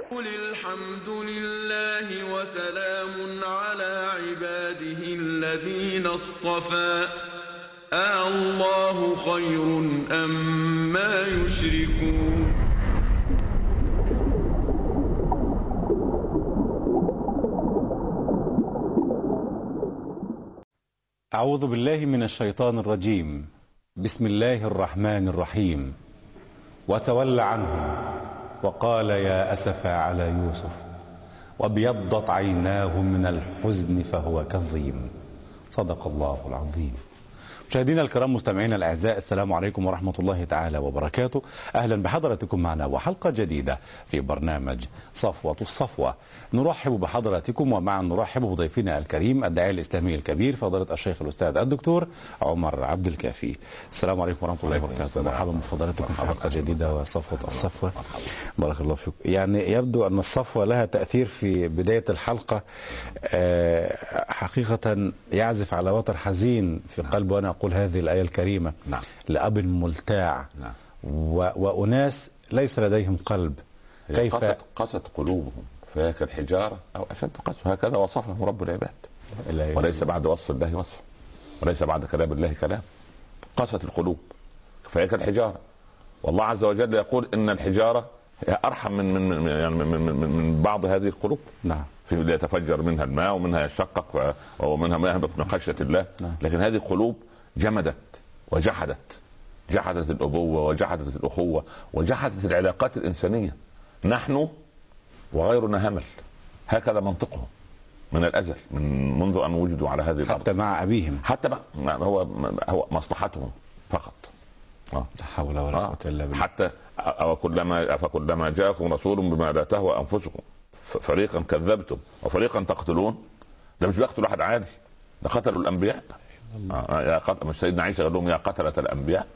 قل الحمد لله وسلام على عباده الذين اصطفى الله خير أما يشركون. أعوذ بالله من الشيطان الرجيم. بسم الله الرحمن الرحيم. وتولى عنهم وقال يا أسفا على يوسف وابيضت عيناه من الحزن فهو كظيم. صدق الله العظيم. مشاهدينا الكرام، مستمعينا الأعزاء، السلام عليكم ورحمة الله تعالى وبركاته. أهلا بحضراتكم معنا وحلقة جديدة في برنامج صفوة الصفوة. نرحب بحضراتكم ومعا نرحب بضيفنا الكريم الداعية الإسلامي الكبير فضيلة الشيخ الأستاذ الدكتور عمر عبد الكافي. السلام عليكم ورحمة الله وبركاته. مرحبا بفضلاتكم في حلقة جديدة وصفوة الصفوة. بارك الله فيكم. يعني يبدو أن الصفوة لها تأثير في بداية الحلقة، حقيقة يعزف على وتر حزين في قلبي وأنا أقول هذه الآية الكريمة. نعم. لأب ملتاع. نعم. وأناس ليس لديهم قلب. كيف قست قلوبهم فهي كالحجارة أو أشد قسوة، هكذا وصفهم رب العباد. وليس بعد وصف الله وصف، وليس بعد كلام الله كلام. قست القلوب فهي كالحجارة، والله عز وجل يقول إن الحجارة هي أرحم من بعض هذه القلوب. نعم. في اللي يتفجر منها الماء ومنها يشقق ومنها ما يهبط من خشية الله. نعم. لكن هذه القلوب جمدت وجحدت، جحدت الأبوة وجحدت الأخوة وجحدت العلاقات الإنسانية. نحن وغيرنا همل، هكذا منطقهم من الأزل، منذ أن وجدوا على هذه الأرض. حتى مع أبيهم، حتى هو مصلحتهم فقط. لا حول ولا قوة إلا بالله. حتى أفكلما جاءكم رسول بما لا تهوى أنفسكم فريقا كذبتم وفريقا تقتلون. ده مش بيقتل واحد عادي، ده قتلوا الأنبياء. يا قتل سيدنا عيسى قال لهم يا قتلة الأنبياء.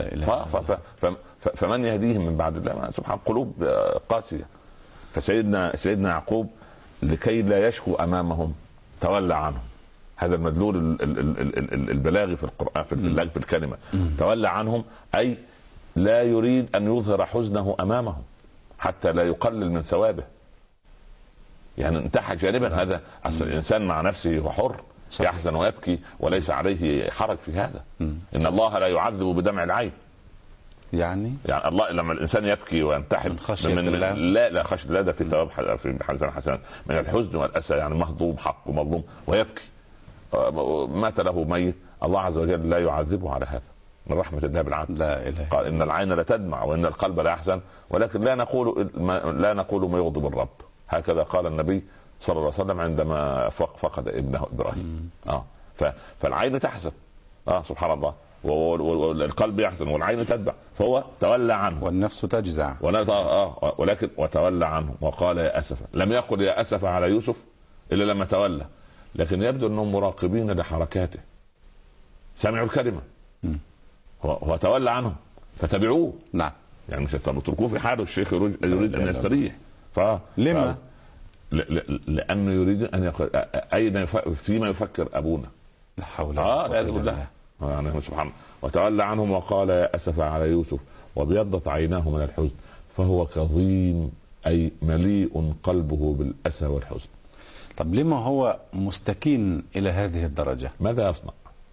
فمن يهديهم من بعد الله؟ سبحان، قلوب قاسية. فسيدنا يعقوب لكي لا يشكو أمامهم تولى عنهم. هذا المدلول البلاغي في القرآن في الكلمة. تولى عنهم أي لا يريد أن يظهر حزنه أمامهم حتى لا يقلل من ثوابه. يعني انتحى جانبا. هذا الإنسان مع نفسه وحر، يحزن ويبكي وليس عليه حرج في هذا. إن الله لا يعذب بدمع العين. يعني الله لما الانسان يبكي وينتحر من خشية الله. لا خشية الله، ده في ثواب في حسنات من الحزن والاسى. يعني مهضوم حق ومظلوم ويبكي، مات له ميت، الله عز وجل لا يعذبه على هذا من رحمة الله بالعبد. لا إله. قال إن العين لتدمع وإن القلب لا يحزن، ولكن لا نقول ما يغضب الرب. هكذا قال النبي صلى الله عليه وسلم عندما فقد ابنه إبراهيم. فالعين تحزن، سبحان الله، والقلب يحزن والعين تتبع. فهو تولى عنه والنفس تجزع. ولكن وتولى عنه وقال يا أسف. لم يقل يا أسف على يوسف إلا لما تولى، لكن يبدو أنهم مراقبين لحركاته، سمعوا الكلمة هو تولى عنهم فتبعوه. نعم. يعني مش تتركوه في حاله، الشيخ يريد أن يستريح. لما؟ لأنه يريد أن أين فيما يفكر أبونا. لا حول ولا قوة إلا بالله. يعني سبحان. وتولى عنهم وقال يا أسف على يوسف وابيضت عيناه من الحزن فهو كظيم أي مليء قلبه بالأسى والحزن. طب لما هو مستكين إلى هذه الدرجة؟ ماذا يصنع؟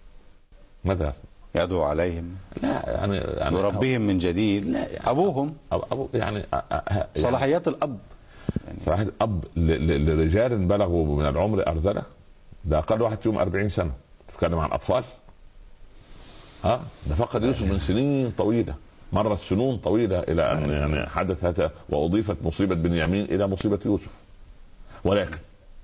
يدعو عليهم؟ لا يعني يربيهم من جديد؟ لا يعني أبوهم يعني صلاحيات الأب. صلاحيات الأب لرجال بلغوا من العمر أرذلة، ده أقل واحد فيهم 40 سنة. تتكلم عن أطفال. ده فقد يوسف من سنين طويلة، مرت سنون طويلة إلى أن يعني حدثت وأضيفت مصيبة بنيامين إلى مصيبة يوسف. ولكن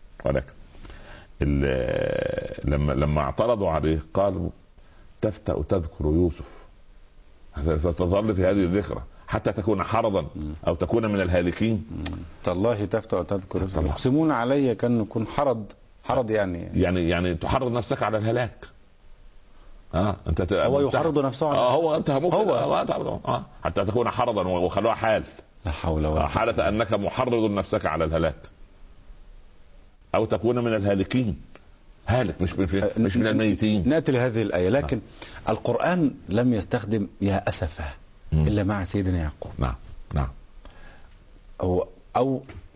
لما اعترضوا عليه قالوا تفتأ تذكر يوسف، ستظل في هذه الذكرى حتى تكون حرضا أو تكون من الهالكين. تالله تفتأ تذكر يوسف يقسمون علي كأن يكون حرض يعني تحرض نفسك على الهلاك. انت هو يحرض نفسه على هو انت حتى تكون حرضا وخلوها حال. لا حول ولا قوة. حالة انك محرض نفسك على الهلاك او تكون من الهالكين. هالك مش من الميتين. نأتي لهذه الآية، لكن القرآن لم يستخدم يا أسفا إلا مع سيدنا يعقوب. نعم. أو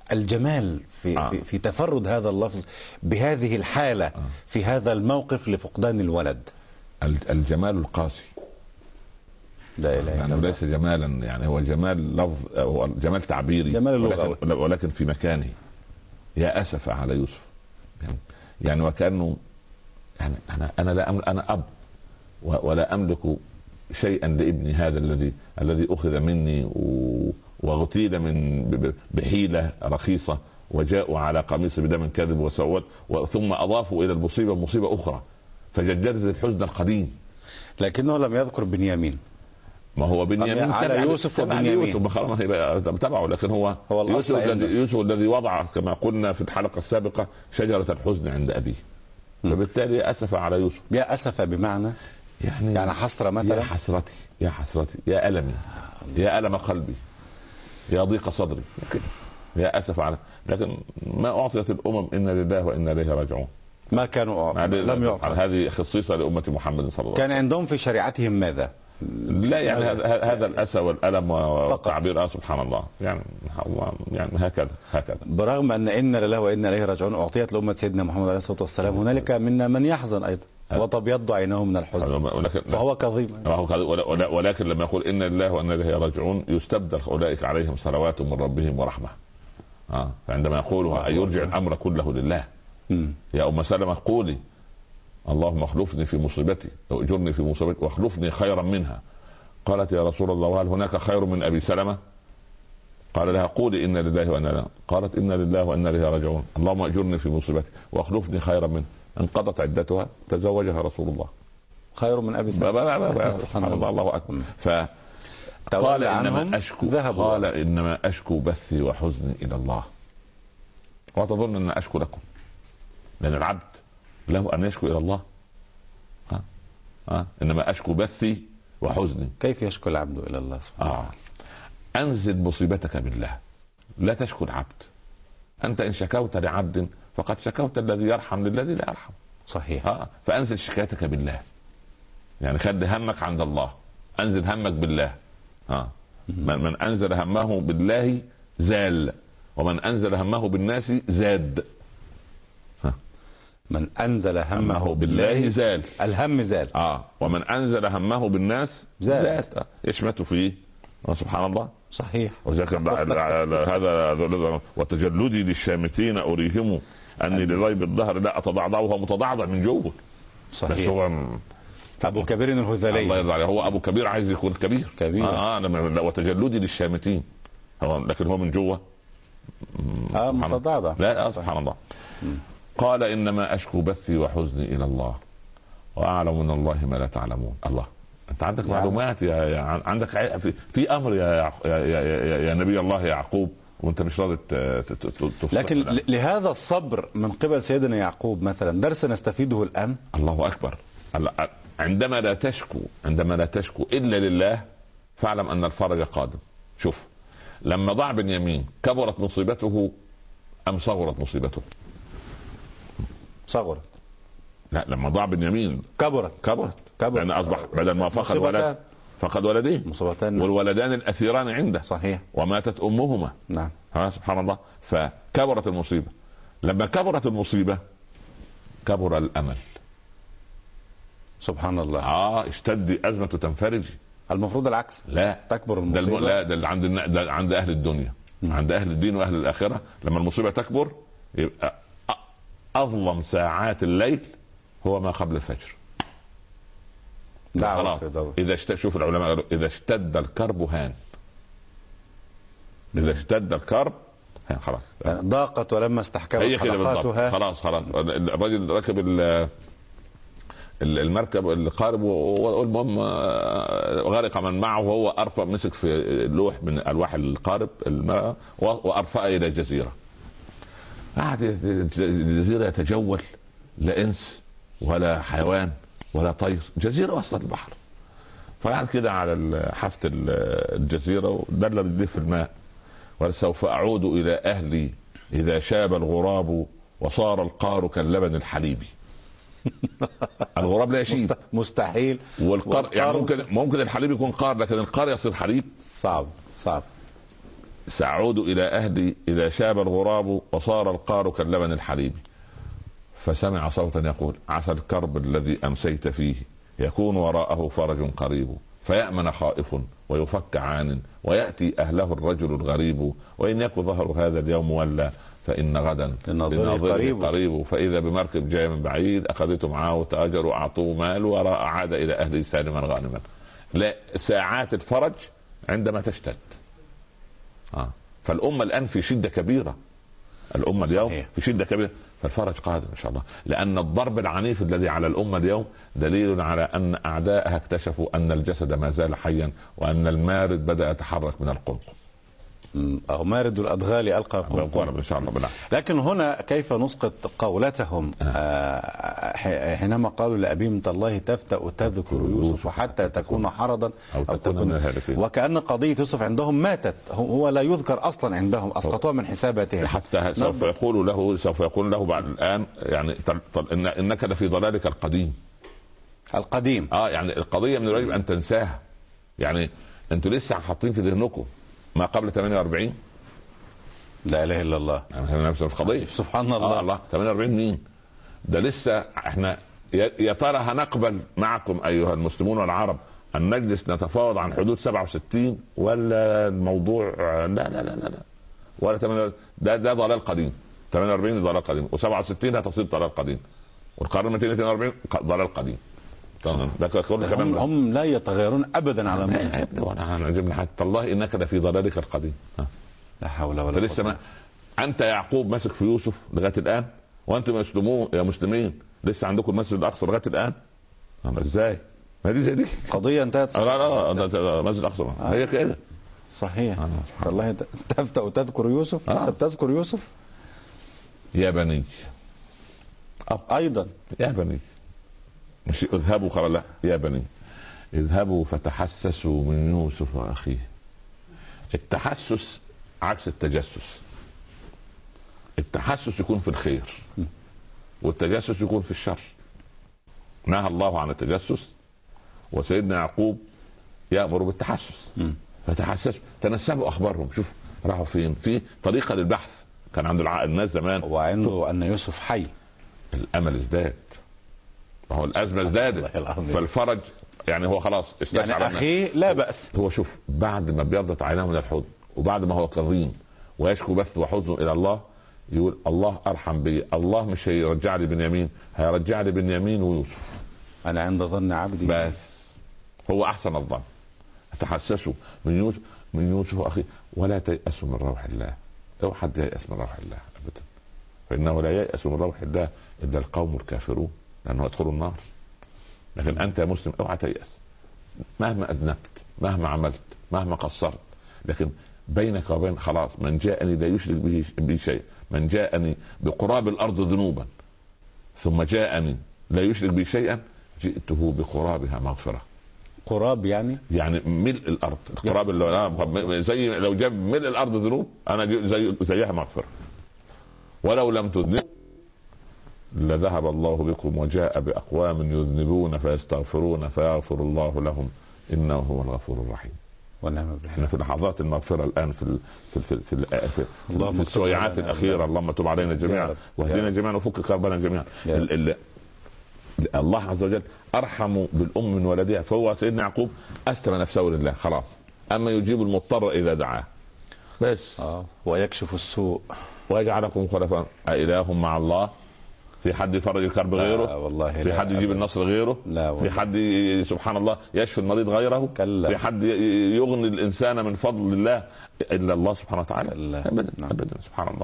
الجمال في تفرد هذا اللفظ بهذه الحالة في هذا الموقف لفقدان الولد. الجمال القاسي، لا إله إلا يعني الله. ليس جمالا، يعني هو جمال لفظ، هو جمال تعبيري، جمال اللغة، ولكن في مكانه. يا أسف على يوسف، يعني وكأنه يعني أنا لا أنا أب ولا أملك شيئا لابني هذا الذي أخذ مني واغتيل من بحيلة رخيصة، وجاءوا على قميص بدم كذب وسوت، ثم أضافوا إلى المصيبة مصيبة أخرى، فجددت الحزن القديم. لكنه لم يذكر بنيامين. ما هو بنيامين على يوسف وبنيامين تبعه، لكن هو يوسف الذي وضع كما قلنا في الحلقة السابقة شجرة الحزن عند أبيه، فبالتالي أسف على يوسف. يا أسف بمعنى يعني حسرة مثلا. يا حسرتي، يا حسرتي، يا ألمي، يا ألم قلبي، يا ضيق صدري كده، يا أسف على. لكن ما أعطيت الأمم إنا لله وإنا إليه راجعون، ما كانوا لم يعطوا. هذه خصيصة لأمة محمد صلى الله عليه وسلم. كان عندهم في شريعتهم ماذا؟ لا يعني هذا الأسى والألم والتعبير، سبحان الله، يعني هكذا برغم أن لله وإنا إليه راجعون أعطيت لأمة سيدنا محمد عليه الصلاة والسلام، هنالك منا من يحزن أيضا وتبيض عينه من الحزن، فهو كظيم. ولكن لما يقول إن لله وإنا إليه راجعون يستبدل أولئك عليهم صلوات من ربهم ورحمة. فعندما يقولوا أن يرجع الأمر كله لله. يا أم سلمة قولي اللهم اخلفني في مصيبتي واجرني في مصيبتي واخلفني خيرا منها. قالت يا رسول الله وهل هناك خير من ابي سلمة؟ قال لها قولي انا لله وانا إليه. قالت انا لله وانا اليه راجعون، اللهم اجرني في مصيبتي واخلفني خيرا منها. انقضت عدتها تزوجها رسول الله. خير من ابي سلمة. سبحان الله، الله اكبر. فقال انما اشكو بثي وحزني الى الله، وتظن ان اشكو لكم، لان العبد له ان يشكو الى الله. انما اشكو بثي وحزني. كيف يشكو العبد الى الله سبحانه؟ انزل مصيبتك بالله، لا تشكو العبد. انت ان شكوت لعبد فقد شكوت الذي يرحم للذي لا يرحم. صحيح. فانزل شكايتك بالله، يعني خد همك عند الله، انزل همك بالله. من انزل همه بالله زال، ومن انزل همه بالناس زاد. من انزل همه بالله زال، الهم زال. ومن انزل همه بالناس زاد، يشمت فيه. سبحان الله. صحيح. هذا وتجلدي للشامتين اريهم اني لريب الظهر لا اتضعضع، وهو متضعضع من جوه. صحيح. هو ابو كبير الهذلي، الله يرضى عليه، هو ابو كبير عايز يكون كبير. وتجلدي للشامتين، لكن هو من جوه متضعضع. لا سبحان الله. قال انما اشكو بثي وحزني الى الله واعلم من الله ما لا تعلمون. الله، انت عندك معلومات عندك في امر يا نبي الله يعقوب، وانت مش راضي لكن لهذا الصبر من قبل سيدنا يعقوب مثلا درس نستفيده الان. الله اكبر. عندما لا تشكو الا لله فاعلم ان الفرج قادم. شوف، لما ضاع بنيامين كبرت مصيبته ام صغرت مصيبته؟ صغرت. لا، لما ضاع بنيامين كبرت لان اصبح بدل ما فقد ولد فقد ولدين، مصيبتان، والولدان الاثيران عنده. صحيح. وماتت امهما. نعم. سبحان الله. فكبرت المصيبه. لما كبرت المصيبه كبر الامل. سبحان الله. اشتد ازمه تنفرجي. المفروض العكس. لا، تكبر المصيبه. ده عند اهل الدنيا، عند اهل الدين واهل الاخره. لما المصيبه تكبر يبقى اظلم ساعات الليل هو ما قبل الفجر. خلاص. شوف العلماء قالوا اذا اشتد الكرب هان. اذا اشتد الكرب خلاص ضاقت ولما استحكمت حلقاتها. خلاص الرجل ركب المركب القارب، والمهم غرق من معه، وهو ارفع مسك في لوح من الواح القارب الماء وارفع الى الجزيره. قعد الجزيره يتجول، لا انس ولا حيوان ولا طير، جزيره وسط البحر. فقعد كده على حافه الجزيره ودل رجليه في الماء، وسوف اعود الى اهلي اذا شاب الغراب وصار القار كاللبن الحليبي. الغراب لا يشيب، مستحيل. والقار يعني ممكن الحليب يكون قار، لكن القار يصير حليب. صعب. سأعود إلى أهلي إذا شاب الغراب وصار القار كاللبن الحليب. فسمع صوتا يقول: عسى الكرب الذي أمسيت فيه يكون وراءه فرج قريب، فيأمن خائف ويفك عان، ويأتي أهله الرجل الغريب، وإن يك ظهر هذا اليوم ولا فإن غدا لناظره قريب. فإذا بمركب جاي من بعيد أخذته معاه وتاجروا أعطوه مال وراء عاد إلى أهله سالما غانما. لا، ساعات الفرج عندما تشتد. فالأمة الآن في شدة كبيرة، الأمة اليوم في شدة كبيرة، فالفرج قادم إن شاء الله. لأن الضرب العنيف الذي على الأمة اليوم دليل على أن أعدائها اكتشفوا أن الجسد ما زال حيا، وأن المارد بدأ يتحرك من القلقم. أو مارد الأدغال ألقى قلقم إن شاء الله بالله. لكن هنا كيف نسقط قولتهم حينما قالوا لأبيهم تالله تفتأ تذكر يوسف حتى تكون حرضا أو تكون من الهالكين، وكأن قضية يوسف عندهم ماتت، هو لا يذكر أصلا عندهم، أسقطوها من حساباتهم. حتى سوف يقول له بعد الآن يعني إنك لفي ضلالك القديم. يعني القضية من الواجب أن تنساها. يعني أنتوا لسه حاطين في ذهنكم ما قبل 48. لا اله الا الله. يعني نفس القضيه. سبحان الله. الله 48 مين؟ ده لسه احنا يا ترى هنقبل معكم ايها المسلمون والعرب ان نجلس نتفاوض عن حدود 67 ولا الموضوع لا لا لا لا ولا 48. ده ضلال قديم. 48 ضلال قديم، و67 هتصير ضلال قديم، والقرن 242 ضلال قديم. هم لا يتغيرون ابدا على ما انا جبنا حتى الله انك لفي ضلالك القديم. لا حول ولا قوه. ما انت يعقوب ماسك في يوسف لغايه الان، وانتم يا مسلمين لسه عندكم المسجد الاقصى لغايه الان. ازاي؟ ما دي زي دي قضيه انتهت. لا المسجد الاقصى هي كده صحيح. والله تفتأ وتذكر يوسف. تذكر يوسف يا بني ايضا يا بني، مش اذهبوا قال لا يا بني اذهبوا فتحسسوا من يوسف واخيه. التحسس عكس التجسس. التحسس يكون في الخير والتجسس يكون في الشر. نهى الله عن التجسس، وسيدنا يعقوب يأمر بالتحسس. فتحسسوا تنسبوا اخبارهم، شوف راحوا فين، في طريقه للبحث كان عند الناس زمان. وعنده ان يوسف حي، الامل ازداد، وهو الازمه ازدادت، فالفرج يعني هو خلاص يعني اخيه لا باس. هو شوف بعد ما ابيضت عيناه من الحزن، وبعد ما هو كظيم ويشكو بث وحزن الى الله، يقول الله ارحم بي، الله مش هيرجع لي بنيامين، هيرجع لي بنيامين ويوسف. انا عند ظن عبدي. بس هو احسن الظن. تحسسوا من يوسف واخيه ولا تيأسوا من روح الله. اوعى حد ييأس من روح الله ابدا، فانه لا ييأس من روح الله الا القوم الكافرون، لانه يدخلوا النار. لكن انت يا مسلم اوعى تيأس، مهما اذنبت، مهما عملت، مهما قصرت، لكن بينك وبين خلاص من جاءني لا يشرك به شيء، من جاءني بقراب الارض ذنوبا ثم جاءني لا يشرك بي شيئا جئته بقرابها مغفرة. قراب يعني ملء الارض. القراب اللي زي لو جاب ملء الارض ذنوب انا زيها مغفرة. ولو لم تذنب لذهب الله بكم وجاء باقوام يذنبون فيستغفرون فيغفر الله لهم انه هو الغفور الرحيم. احنا في لحظات المغفرة الان في السويعات الاخيرة. اللهم تب علينا جميعا واهدنا جميعا وفك كربنا جميعا. الله عز وجل ارحم بالام من ولدها، فهو سيدنا يعقوب اسلم نفسه لله خلاص. اما يجيب المضطر اذا دعاه بس. ويكشف السوء ويجعلكم خلفاء. أإله مع الله؟ في حد يفرج الكرب غيره؟ والله في حد يجيب النصر غيره؟ لا في حد سبحان الله يشفي المريض غيره؟ كلا. في حد يغني الانسان من فضل الله الا الله سبحانه وتعالى؟ ابدا ابدا سبحان الله.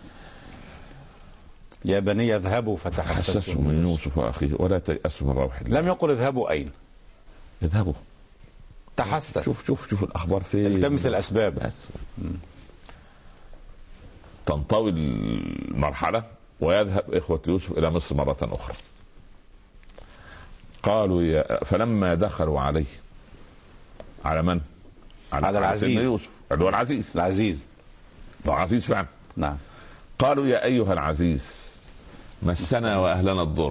يا بني اذهبوا فتحسسوا من يوسف واخيه ولا تيأسوا من روح الله. لم يقل اذهبوا اين؟ اذهبوا تحسس. شوف الاخبار فين. التمس الاسباب. تنطوي المرحله ويذهب اخوه يوسف الى مصر مره اخرى. قالوا فلما دخلوا عليه، على من؟ على العزيز يوسف اللي هو العزيز فعلا. نعم. قالوا يا ايها العزيز مسنا واهلنا الضر.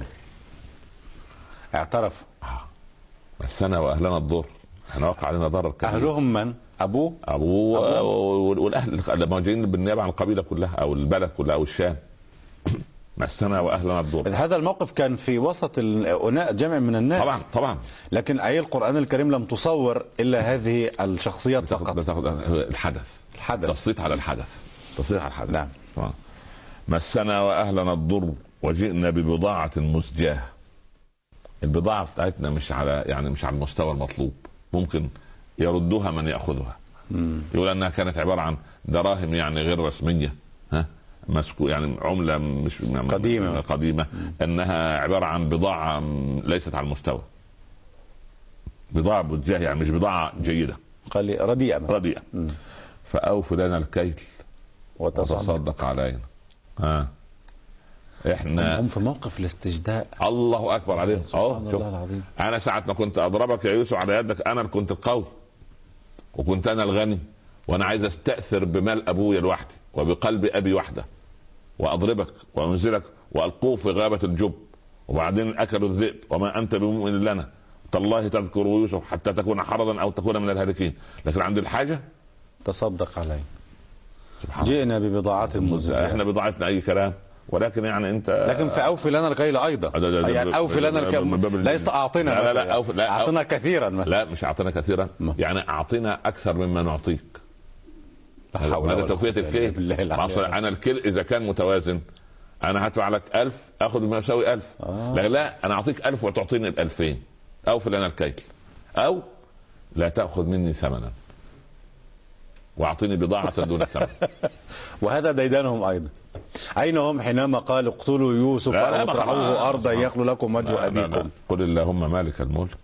اعترف. مسنا واهلنا الضر، احنا وقع علينا ضرر كبير. اهلهم من؟ ابوه والاهل لما جايين بالنيابه عن القبيله كلها او البلد كلها او الشام. مسنا واهلنا الضر. هذا الموقف كان في وسط جمع من الناس. طبعا. لكن آية القرآن الكريم لم تصور الا هذه الشخصيات فقط. الحدث. تصيت على الحدث. نعم. مسنا واهلنا الضر وجئنا ببضاعة مزجاة. البضاعة بتاعتنا مش على المستوى المطلوب، ممكن يردوها من يأخذها. يقول انها كانت عبارة عن دراهم يعني غير رسمية، يعني عملة مش قديمة. انها عبارة عن بضاعة ليست على المستوى، بضاعة مزجاة يعني مش بضاعة جيدة، رديئة. فأوفوا لنا الكيل وتصدق علينا. احنا هم في موقف الاستجداء. الله اكبر عليهم. سبحان الله العظيم. انا ساعة ما كنت اضربك يا يوسف على يدك انا كنت القوي وكنت انا الغني، وانا عايز استأثر بمال ابويا لوحدي وبقلب ابي وحده، واضربك وانزلك والقوه في غابة الجب، وبعدين اكلوا الذئب وما انت بمؤمن لنا، تالله تذكر يوسف حتى تكون حرضا او تكون من الهالكين، لكن عند الحاجة تصدق علينا. جئنا ببضاعة مزجاة. احنا بضاعتنا اي كلام، ولكن يعني انت لكن فاوفي لنا الكيل ايضا. يعني اوفي لنا الكيل، ليس اعطنا. لا اعطنا كثيرا. لا مش اعطنا كثيرا، يعني اعطنا اكثر مما نعطيك. هذا توفية الكيل. انا الكيل اذا كان متوازن انا هدفع لك 1000 اخذ ما يساوي 1000. لا انا اعطيك 1000 وتعطيني 2000. اوفي لنا الكيل او لا تاخذ مني ثمنا واعطيني بضاعة دون ثمن. وهذا ديدانهم ايضا. اين هم حينما قالوا اقتلوا يوسف او اطرحوه ارضا يخلو لكم وجه ابيكم؟ قل اللهم مالك الملك.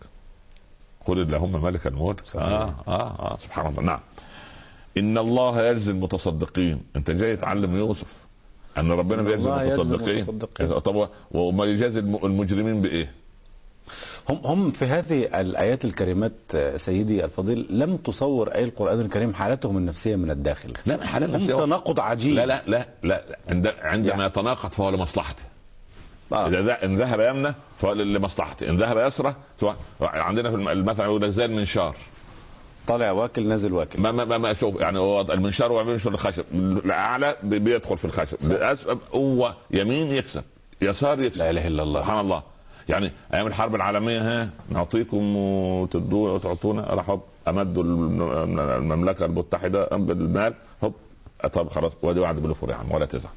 سبحان الله. نعم. ان الله يجزي المتصدقين. انت جاي تعلم يوسف ان ربنا بيجزي المتصدقين. طب وما يجازي المجرمين بايه؟ هم في هذه الآيات الكريمات سيدي الفضيل لم تصور أي القرآن الكريم حالتهم النفسية من الداخل. لا حالة نفسية. تناقض عجيب. لا عندما يتناقض فهو لمصلحته. إذا إن ذهب يمنى فهو لمصلحته، إن ذهب يسرى عندنا في المثل يقول لك زي المنشار، طالع واكل نازل واكل. ما شوف يعني هو المنشار ويمشي الخشب، الأعلى بيدخل في الخشب، الأسفل هو يمين يكسب يسار يكسب. لا إله إلا الله. سبحان الله. يعني ايام الحرب العالميه نعطيكم وتدوا وتعطونا، راحوا امدوا المملكه المتحده بالمال، طب خلاص وادي وعد بالفور يا عم ولا تزعل،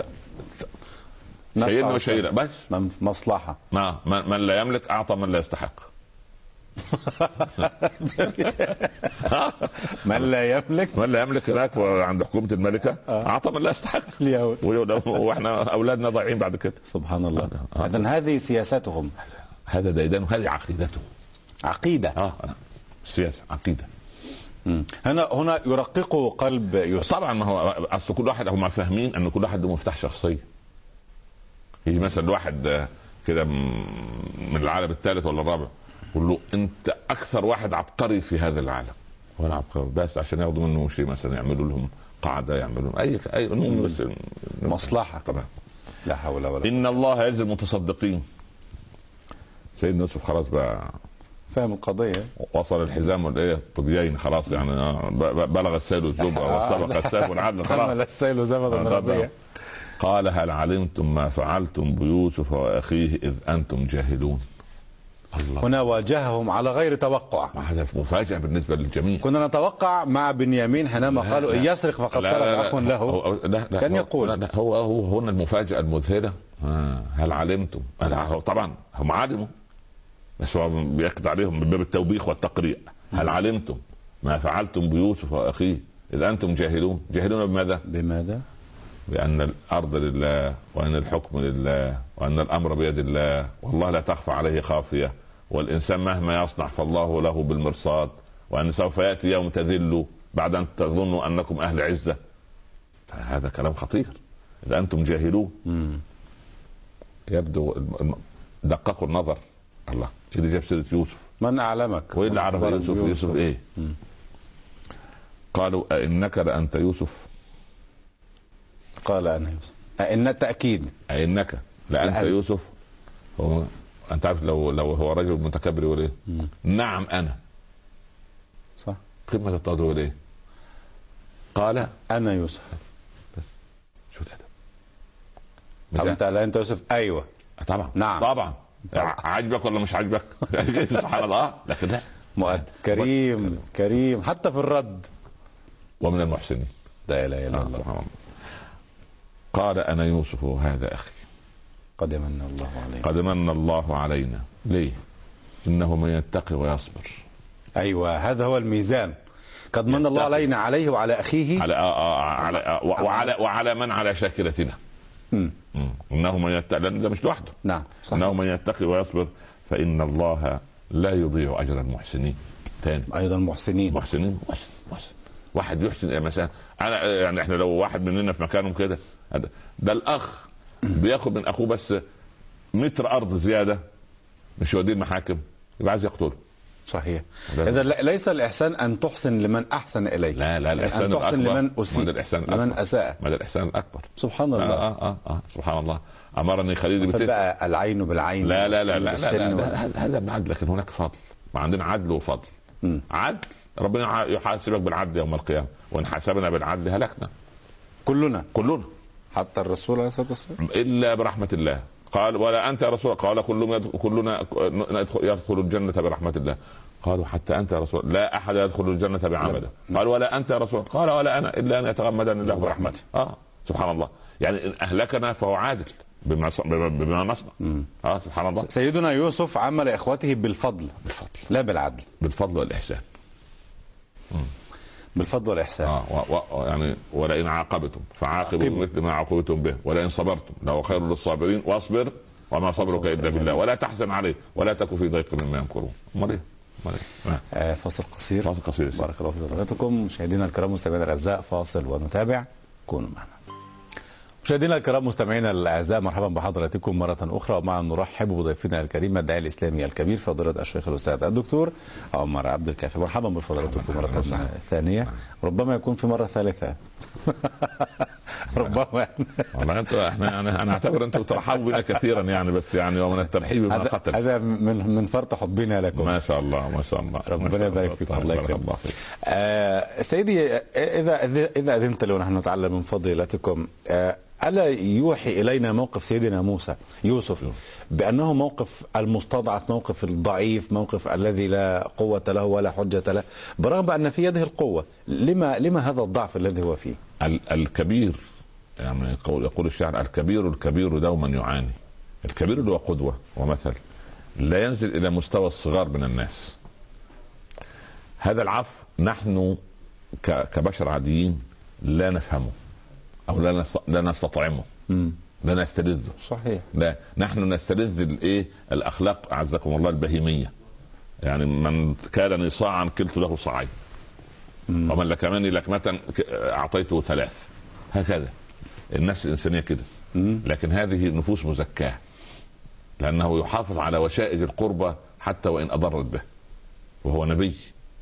شيلنا وشيلنا بس مصلحه. من لا يملك اعطى من لا يستحق. من لا يملك هناك عند حكومه الملكه اعطى من لا يستحق اليهود، واحنا اولادنا ضايعين بعد كده. سبحان الله. اذا هذه سياستهم، هذا ديدانهم، هذه عقيدتهم. عقيده. سياسه عقيده. هنا يرققوا قلب يوسف. طبعا ما هو اصل كل واحد هم فاهمين ان كل واحد له مفتاح شخصيه. يجي مثلا واحد كده من العالم الثالث ولا الرابع قول له انت اكثر واحد عبقري في هذا العالم، وانا عبقري بس عشان ياخذوا منه شيء، مثلا يعملوا لهم قاعده، يعملوا لهم اي بس مصلحه. طبعا. لا حول ولا قوه. ان الله يجزي المتصدقين. سيدنا يوسف خلاص بقى فاهم القضيه، وصل الحزام والايه طبيين خلاص، يعني بلغ السيل الزبر وسبق السيف والعدل خلاص، حمل السيل زبد الربيع. قال هل علمتم ما فعلتم بيوسف واخيه اذ انتم جاهلون. الله. هنا واجههم على غير توقع. هذا مفاجأة بالنسبة للجميع. كنا نتوقع مع بنيامين حينما قالوا إن يسرق فقد سرق أخ له. كان يقول هو هنا المفاجأة المذهلة. هل علمتم؟ طبعا هم علموا بس هو بيأكد عليهم من باب التوبيخ والتقريع. هل علمتم ما فعلتم بيوسف وأخيه إذ أنتم جاهلون. جاهلون بماذا؟ بأن الأرض لله، وأن الحكم لله، وأن الأمر بيد الله، والله لا تخفى عليه خافية، والإنسان مهما يصنع فالله له بالمرصاد، وأن سوف يأتي يوم تذلوا بعد أن تظنوا أنكم أهل عزة. هذا كلام خطير. إذا أنتم جاهلون يبدو دققوا النظر. الله اللي جاب سيرة يوسف من أعلمك وإيه اللي عرف يوسف إيه؟ قالوا أئنك لأنت يوسف. قال أنا يوسف. أئن تأكيد. أئنك لأنت يوسف. هو أنت عارف لو هو رجل متكبر يقول إيه؟ نعم أنا. صح. قمة التواضع إليه. قال انا يوسف. بس شو الأدب. انت يوسف؟ ايوه طبعا. نعم طبعا. عجبك ولا مش عجبك؟ سبحان الله. لكن لا، مؤدب كريم كريم حتى في الرد. ومن المحسنين. لا اله الا الله. سبحان الله. قال انا يوسف وهذا اخي قد من الله علينا. قد من الله علينا. ليه؟ انه من يتقي ويصبر. ايوه هذا هو الميزان. قد من الله علينا، عليه وعلى اخيه، وعلى من على شاكلتنا. انه من يتقي، لان ده مش لوحده. نعم صحيح. انه من يتقي ويصبر فان الله لا يضيع اجر المحسنين. تاني ايضا محسنين. محسن. واحد يحسن مثلا، انا يعني احنا لو واحد مننا في مكانهم كده، ده الاخ بياخد من اخوه بس متر ارض زياده، مش يوديه المحاكم، يبقى عايز يقتله. صحيح. اذا ليس الاحسان ان تحسن لمن احسن اليك، لا الاحسان ان تحسن لمن اسيء، لمن اساء. ماذا الاحسان الاكبر. سبحان الله. سبحان الله. امرني خليلي بقى العين بالعين. لا هذا بالعدل، لكن هناك فضل. ما عندنا عدل وفضل. عدل، ربنا يحاسبك بالعدل يوم القيامه، وان حاسبنا بالعدل هلكنا كلنا حتى الرسول عليه الصلاه والسلام الا برحمه الله. قال ولا انت يا رسول؟ قال كلنا يدخل الجنه برحمه الله. قالوا حتى انت يا رسول؟ لا احد يدخل الجنه بعمله. قال ولا انت يا رسول؟ قال ولا انا الا ان يتغمدني الله برحمته. سبحان الله. يعني ان اهلكنا فهو عادل بما نصنع. سبحان الله. سيدنا يوسف عمل اخوته بالفضل لا بالعدل. بالفضل والاحسان. بالفضل والاحسان. يعني ولئن عاقبتم فعاقبوا بمثل ما عاقبتم به ولئن صبرتم لهو خير للصابرين واصبر وما صبرك الا بالله ولا تحزن عليه ولا تك في ضيق مما يمكرون. امال ايه؟ فاصل قصير. بارك الله في حضراتكم. مشاهدينا الكرام مستمعينا الاعزاء، فاصل ونتابع. كونوا معنا. مشاهدينا الكرام مستمعينا الاعزاء، مرحبا بحضراتكم مره اخرى، ومعا نرحب بضيفنا الكريم الداعي الاسلامي الكبير فضيله الشيخ الاستاذ الدكتور عمر عبد الكافي. مرحبا بفضيلتكم مره ثانيه، ربما يكون في مره ثالثه. ربما والله انا اعتبر انتم ترحبوا بنا كثيرا يعني، بس يعني ومن الترحيب ما قتل. هذا من فرط حبنا لكم. ما شاء الله. ربنا يبارك فيكم. الله يكرمك. سيدي اذا اذنت لي ونحن نتعلم من فضيلتكم، ألا يوحي إلينا موقف سيدنا يوسف بأنه موقف المستضعف، موقف الضعيف، موقف الذي لا قوة له ولا حجة له، برغم أن في يده القوة؟ لما هذا الضعف الذي هو فيه؟ الكبير، يعني يقول الشاعر الكبير دوما يعاني. الكبير اللي هو قدوة ومثل لا ينزل إلى مستوى الصغار من الناس. هذا العفو نحن كبشر عاديين لا نفهمه او لا نستطعمه، لا نستلذه. صحيح. لا، نحن نستلذ الاخلاق اعزكم الله البهيميه. يعني من كان صاعا كلت له صاعين، ومن لكمني لكمه اعطيته 3. هكذا النفس الانسانيه كده. لكن هذه نفوس مزكاه، لانه يحافظ على وشائج القربى حتى وان اضرت به، وهو نبي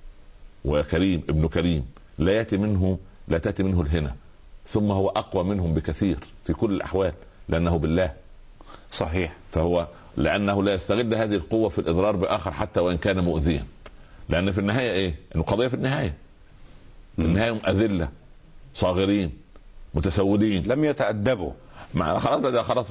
وكريم ابن كريم، لا تاتي منه الهنا، ثم هو اقوى منهم بكثير في كل الاحوال لانه بالله. صحيح. فهو لانه لا يستغل هذه القوه في الاضرار باخر حتى وان كان مؤذيا، لان في النهايه ايه القضيه؟ في النهايه هم اذله صاغرين متسولين لم يتأدبوا. خلاص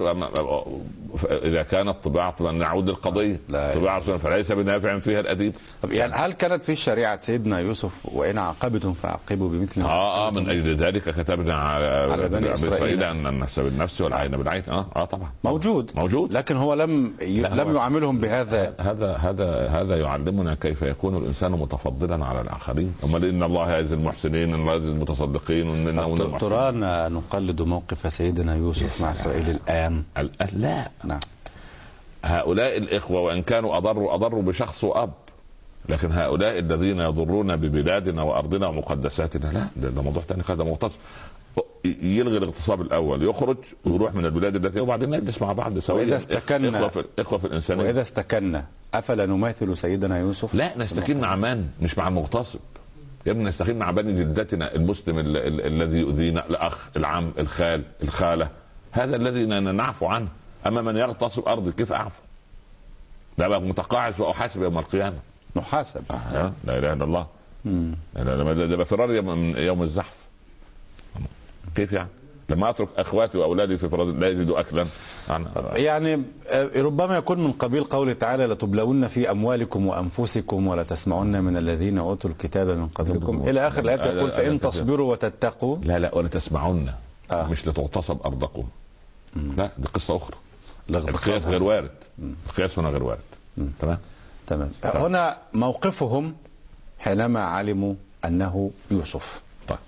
اذا كانت طباعه نعود للقضيه، طباعه فليس بنافع فيها الاديب. طب يعني هل كانت في شريعه سيدنا يوسف وان عاقبتم فعاقبوا بمثل من اجل ذلك كتبنا على بني اسرائيل ان النفس بالنفس والعين بالعين. طبعا موجود، لكن هو لم يعاملهم بهذا. هذا يعلمنا كيف يكون الانسان متفضلا على الاخرين. امال ان الله يعز المحسنين، ان الله يعز المتصدقين، واننا ترانا نقلد موقف سيدنا يوسف مع اسرائيل الان؟ لا. نعم. هؤلاء الاخوه وان كانوا اضروا بشخص واب، لكن هؤلاء الذين يضرون ببلادنا وارضنا ومقدساتنا لا، ده موضوع ثاني. هذا مغتصب، يلغي الاغتصاب الاول، يخرج ويروح من البلاد التي، وبعدين نجلس مع بعض سويا. واذا استكنا اخوه في الانسانيه، واذا استكنا افلا نماثل سيدنا يوسف؟ لا، نستكين مع من؟ مش مع المغتصب يا ابني، نستكين مع بني جلدتنا المسلم الذي يؤذينا، الاخ، العم، الخال، الخاله، هذا الذي نعفو عنه. اما من يغتصب ارضي كيف اعفو؟ لا بقى متقاعس واحاسب يوم القيامه. نحاسب. لا اله الا الله. ده فرار يوم الزحف. كيف يعني؟ لما اترك اخواتي واولادي في فرار لا يجدوا اكلا يعني ربما يكون من قبيل قوله تعالى لتبلون في اموالكم وانفسكم ولا تسمعن من الذين اوتوا الكتاب من قبلكم الى اخر الايه. يقول فان تصبروا وتتقوا. لا ولا تسمعن مش لتغتصب ارضكم. لا دي قصه اخرى. القياس غير وارد. القياس هنا غير وارد. تمام. هنا موقفهم حينما علموا انه يوسف. طيب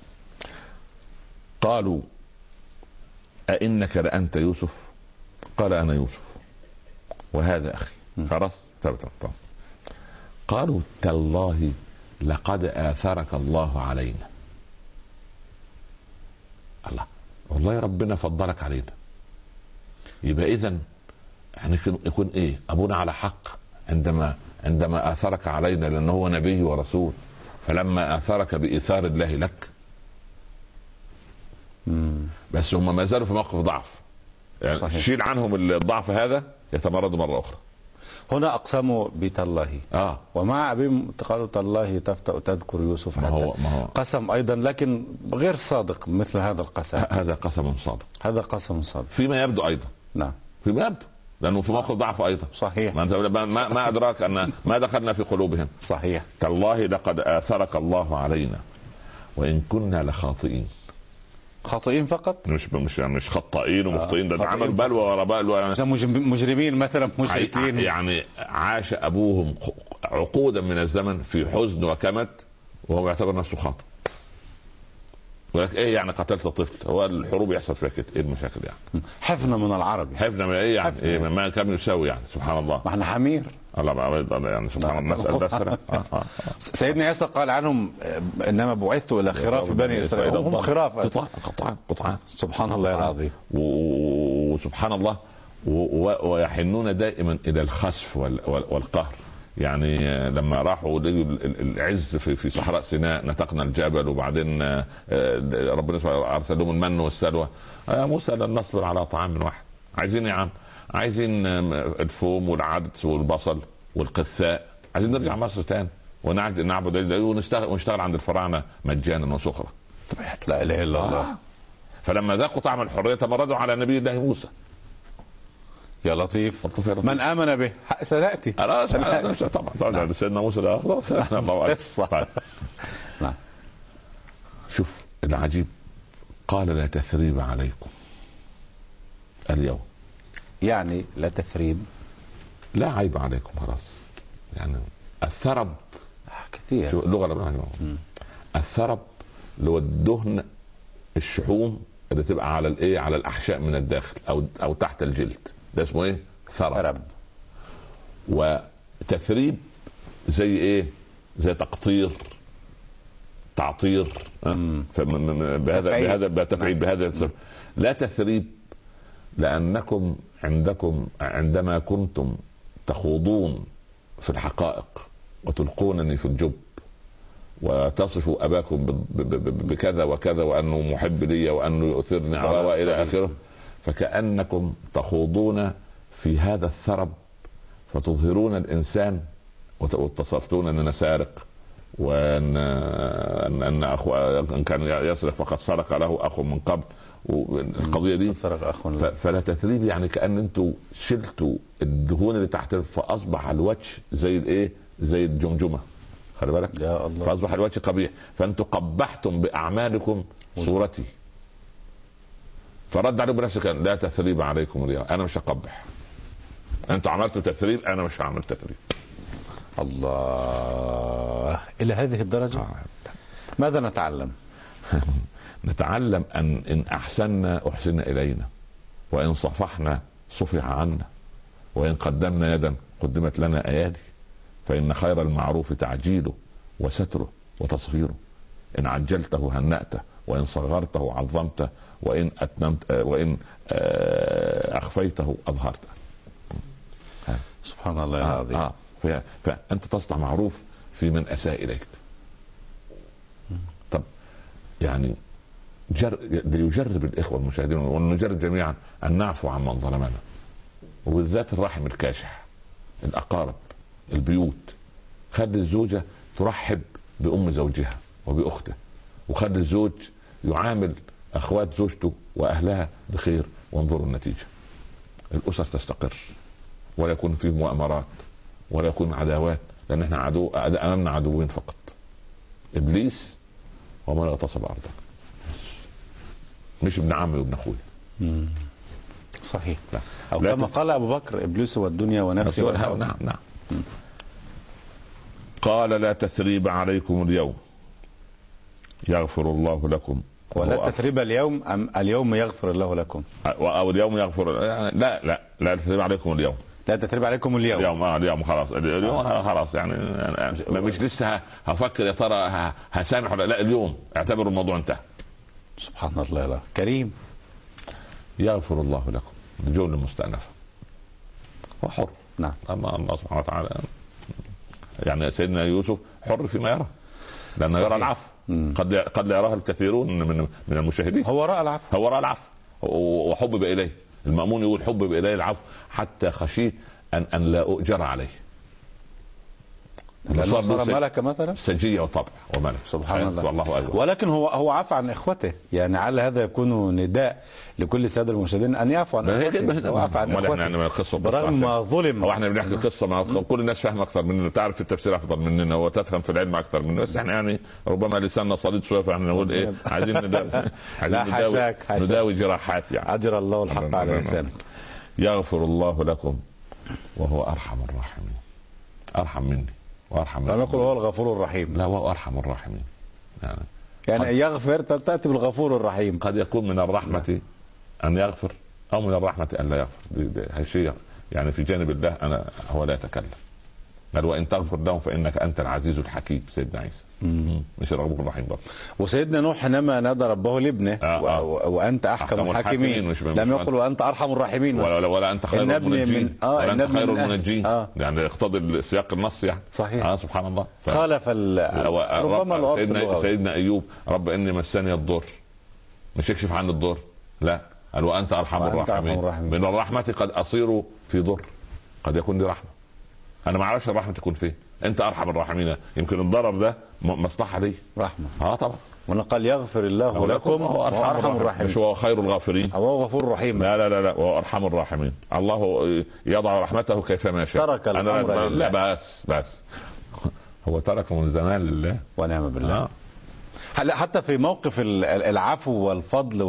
قالوا أئنك لأنت يوسف؟ قال أنا يوسف وهذا أخي. خلاص ثبت. قالوا تالله لقد آثرك الله علينا. الله والله ربنا فضلك علينا. يبقى إذن يعني يكون إيه أبونا على حق عندما آثرك علينا لأنه هو نبي ورسول، فلما آثرك بإيثار الله لك. بس هم ما زالوا في موقف ضعف يعني. صحيح. شيل عنهم الضعف هذا يتمردوا مرة أخرى. هنا أقسموا بتالله ومع أبيهم قالوا تالله تفتأ تذكر يوسف. ما هو قسم أيضا لكن غير صادق مثل هذا القسم. هذا قسم صادق. هذا قسم صادق فيما يبدو أيضا. نعم فيما يبدو لأنه في موقف ضعف أيضا. صحيح. ما أدراك أن ما دخلنا في قلوبهم. صحيح. تالله لقد آثرك الله علينا وإن كنا لخاطئين. خاطئين فقط؟ مش خطائين ومخطئين. ده عمل بلوى ورا بلوى. مجرمين مثلا مشركين. يعني عاش ابوهم عقودا من الزمن في حزن وكمد وهو يعتبر نفسه خاطئ. ولكن ايه يعني قتلت طفل؟ هو الحروب يحصل فيها كده، ايه المشاكل يعني؟ حفنه من العرب. حفنه من ايه يعني؟ إيه ما كان يساوي يعني سبحان الله. ما احنا حمير. الله يعني سبحان الله. مسألة سيدنا عيسى قال عنهم انما بعثت الى خراف بني اسرائيل. هم خراف قطعان. سبحان الله العظيم. وسبحان الله ويحنون دائما الى الخسف والقهر. يعني لما راحوا العز في صحراء سيناء نتقنا الجبل وبعدين ربنا ارسل لهم المن والسلوى. يا موسى لن نصبر على طعام واحد. عايزين يا عم؟ عايزين الفوم والعدس والبصل والقثاء. عايزين نرجع مصر تاني ونعبد ونشتغل عند الفراعنه مجانا وسخرا. لا اله الا الله. فلما ذاقوا طعم الحريه تمردوا على نبي الله موسى. يا لطيف. من امن به سناتي. طبعا سيدنا موسى ده خلاص. شوف العجيب. قال لا تثريب عليكم اليوم. يعني لا تثريب، لا عيب عليكم خلاص. يعني الثرب كثير اللغه الثرب اللي هو الدهن الشحوم اللي تبقى على الايه على الاحشاء من الداخل او تحت الجلد، ده اسمه ايه؟ ثرب. وتثريب زي ايه؟ زي تقطير تعطير. بهذا تفعيل بهذا. لا تثريب لأنكم عندما كنتم تخوضون في الحقائق وتلقونني في الجب وتصفوا أباكم بكذا وكذا وأنه محب لي وأنه يؤثرني على إلى آخره، فكأنكم تخوضون في هذا الثرب فتظهرون الإنسان وتصفتون أننا سارق وأن أخو إن كان يسرق فقد سرق له أخ من قبل والقضيه دي. فلا تثريب يعني كأن انتوا شلتوا الدهون اللي تحت فاصبح الوجه زي الايه؟ زي الجمجمه. خلي بالك يا الله. فاصبح الوجه قبيح فانتوا قبحتم باعمالكم صورتي. فرد عليه بنفسه كان لا تثريب عليكم اليوم. انا مش هقبح. انتوا عملتوا تثريب انا مش هعمل تثريب. الله. الى هذه الدرجه. ماذا نتعلم؟ نتعلم إن أحسننا أحسن إلينا، وإن صفحنا صفح عنا، وإن قدمنا يدا قدمت لنا أيادي، فإن خير المعروف تعجيله وستره وتصغيره. إن عجلته هنأته وإن صغرته عظمته وإن أتممت وإن أخفيته أظهرته. سبحان الله العظيم. فأنت تصنع معروف في من أساء إليك. طب يعني ليجرب الإخوة المشاهدين ونجرب جميعا أن نعفو عن من ظلمنا، وبالذات الرحم الكاشح، الأقارب، البيوت. خلي الزوجة ترحب بأم زوجها وبأخته، وخلي الزوج يعامل أخوات زوجته وأهلها بخير، وانظروا النتيجة. الأسر تستقر ولا يكون فيه مؤامرات ولا يكون عداوات، لأن احنا أمامنا عدوين فقط، إبليس ومن اغتصب أرضك، مش ابن عمي وابن أخوي. صحيح. لا. أو كما قال أبو بكر: إبليس والدنيا ونفسي والهوى. نعم. قال: لا تثريب عليكم اليوم يغفر الله لكم. ولا تثريب اليوم، أم اليوم يغفر الله لكم؟ أو اليوم يغفر. لا تثريب عليكم اليوم. لا تثريب عليكم اليوم. اليوم خلاص. اليوم خلاص يعني مش لسه هفكر يا ترى هسامح ولا لا. اليوم اعتبروا الموضوع انتهى. سبحان الله. لا كريم. يغفر الله لكم بجملة مستأنفة وحر. نعم. أما الله سبحانه وتعالى يعني سيدنا يوسف حر فيما يرى، لأنه يرى العفو. قد لا يراه الكثيرون من المشاهدين. هو رأى العفو وحبب إليه. المأمون يقول: حبب إليه العفو حتى خشيت أن لا أؤجر عليه، لأنه صار ملك مثلا، سجية وطبع وملك. سبحان الله. والله أكبر. ولكن هو عفى عن إخوته، يعني على هذا يكون نداء لكل السادة المشاهدين أن يعفو عن إخوته. هو عفى عن إخوته برغم ما ظلم. هو احنا بنحكي قصة ما كل الناس فاهمة أكثر مننا، تعرف في التفسير أفضل مننا وتفهم في العلم أكثر مننا، بس احنا يعني ربما لساننا صليط شوية، فاحنا نقول إيه، عايزين نداوي جراحات يعني. أجر الله الحق على لسانك. يغفر الله لكم وهو أرحم الراحمين. أرحم مني وارحم. لا نقول هو الغفور الرحيم، لا، هو ارحم الراحمين. يعني يغفر تاتي بالغفور الرحيم. قد يكون من الرحمه ان يغفر، او من الرحمه ان لا يغفر. هذا شيء يعني في جانب الله هو لا يتكلم. بل وان تغفر لهم فانك انت العزيز الحكيم. سيدنا عيسى مش الغفور الرحيم برضه. وسيدنا نوح حينما نادى ربه لابنه وانت احكم الحاكمين، لم يقل وانت ارحم الراحمين ولا انت خير المنجين. ولا انت خير المنجين. يعني يقتضي سياق النص يعني. صحيح. سبحان الله. خالف ربما سيدنا ايوب: رب اني مسني الضر، مش يكشف عن الضر، لا، قال وانت ارحم الراحمين. من الرحمه قد اصير في ضر، قد يكون لي رحمه انا ما اعرفش الرحمه تكون فين. انت ارحم الراحمين، يمكن الضرر ده مصلحه لي، رحمه. طبعا. ونقال يغفر الله لكم وهو ارحم الراحمين. مش هو خير الغافرين، هو غفور رحيم. لا وهو ارحم الراحمين. الله يضع رحمته كيفما شاء. ترك الامر لله. لا بس هو ترك من زمان لله ونعم بالله. حتى في موقف العفو والفضل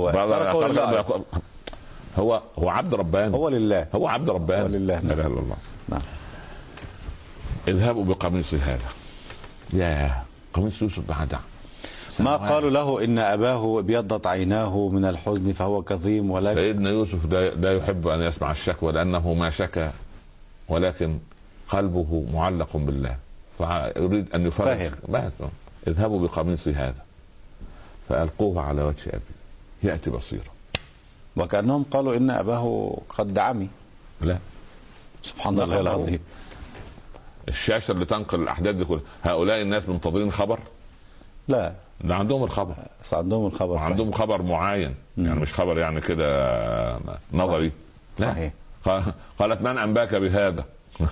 هو عبد رباني. هو لله. هو عبد رباني. هو لله. لا اله الا الله. نعم. اذهبوا بقميصي هذا. يا قميص يوسف بعد ما قالوا له ان اباه ابيضت عيناه من الحزن فهو كظيم. ولكن سيدنا يوسف لا يحب ان يسمع الشكوى، لانه ما شكى ولكن قلبه معلق بالله، فيريد ان يفرج. اذهبوا بقميصي هذا فالقوه على وجه ابي ياتي بصيرا. وكانهم قالوا ان اباه قد عمي. لا، سبحان الله العظيم. الشاشه اللي تنقل الاحداث دي كلها، هؤلاء الناس منتظرين خبر؟ لا، ده عندهم الخبر. عندهم خبر معين، يعني مش خبر يعني كده نظري. صحيح. قالت: من انباك بهذا؟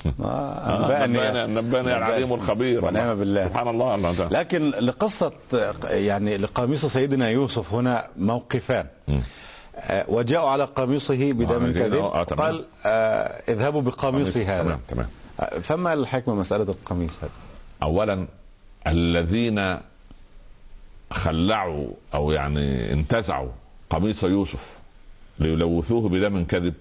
نبأني العليم الخبير. ونعم بالله. سبحان الله. لكن لقصة يعني لقميص سيدنا يوسف هنا موقفان. وجاءوا على قميصه بدم كذب، قال اذهبوا بقميصي هذا. تمام. فما الحكمة مسألة القميص هذا؟ اولا الذين خلعوا او يعني انتزعوا قميص يوسف ليلوثوه بدم كذب،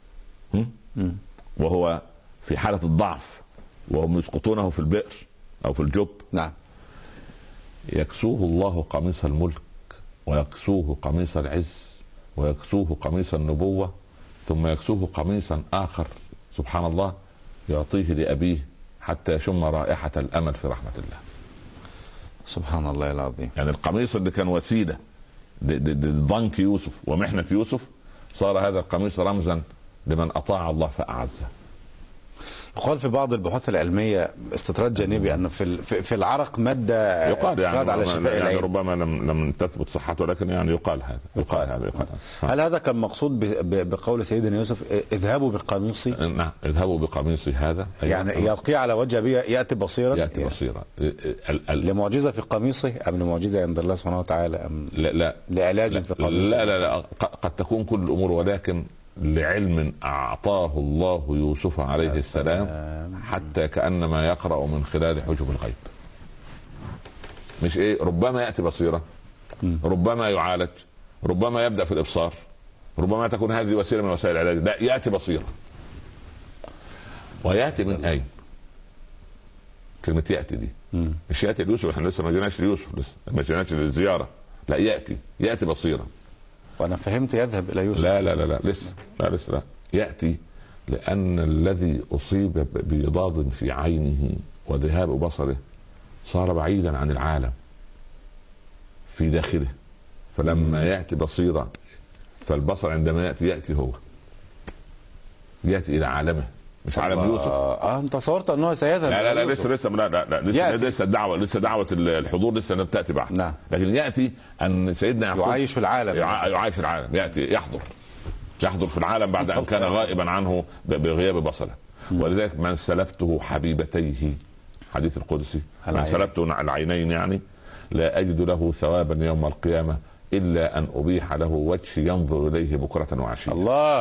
وهو في حالة الضعف وهم يسقطونه في البئر او في الجب. نعم. يكسوه الله قميص الملك، ويكسوه قميص العز، ويكسوه قميص النبوة، ثم يكسوه قميصا آخر سبحان الله يعطيه لأبيه حتى يشم رائحة الأمل في رحمة الله. سبحان الله العظيم. يعني القميص اللي كان وسيلة لضنك يوسف ومحنة يوسف، صار هذا القميص رمزا لمن أطاع الله فأعزه. يقال في بعض البحوث العلمية استطراد جانبي أن في العرق مادة يقال يعني على شفاء يعني العين. ربما لم تثبت صحته، لكن يعني يقال هذا. هل هذا كان مقصود بقول سيدنا يوسف اذهبوا بقميصي؟ نعم، اذهبوا بقميصي هذا، يعني يلقيه على وجه أبيه يأتي بصيرا. لمعجزة في قميصه أم لمعجزة عند الله سبحانه وتعالى أم لا لعلاج في قميصه؟ لا قد تكون كل الأمور، ولكن لعلم أعطاه الله يوسف عليه السلام حتى كأنما يقرأ من خلال حجب الغيب. مش ربما يأتي بصيرة، ربما يعالج، ربما يبدأ في الإبصار، ربما تكون هذه وسيلة من وسائل العلاج. لا، يأتي بصيرة. ويأتي من أين؟ كلمة يأتي دي مش يأتي ليوسف، احنا لسه ما جيناش ليوسف، لسه ما جيناش للزيارة. لا، يأتي بصيرة. وأنا فهمت يذهب إلى يوسف. لا لسه يأتي، لأن الذي أصيب بضاد في عينه وذهاب بصره صار بعيدا عن العالم في داخله، فلما يأتي بصيرة، فالبصر عندما يأتي هو يأتي إلى عالمه، مش عالم يوسف. انت تصورت انه سيذهب؟ لا لسه دعوة الحضور لسه لم تأتي بعد. نعم. لكن يأتي أن سيدنا يعقوب يعايش العالم، يأتي يحضر في العالم بعد أن كان غائبا عنه بغياب بصره. ولذلك من سلبته حبيبتيه، حديث القدسي، من سلبته العينين يعني لا أجد له ثوابا يوم القيامة إلا أن أبيح له وجه ينظر إليه بكرة وعشية.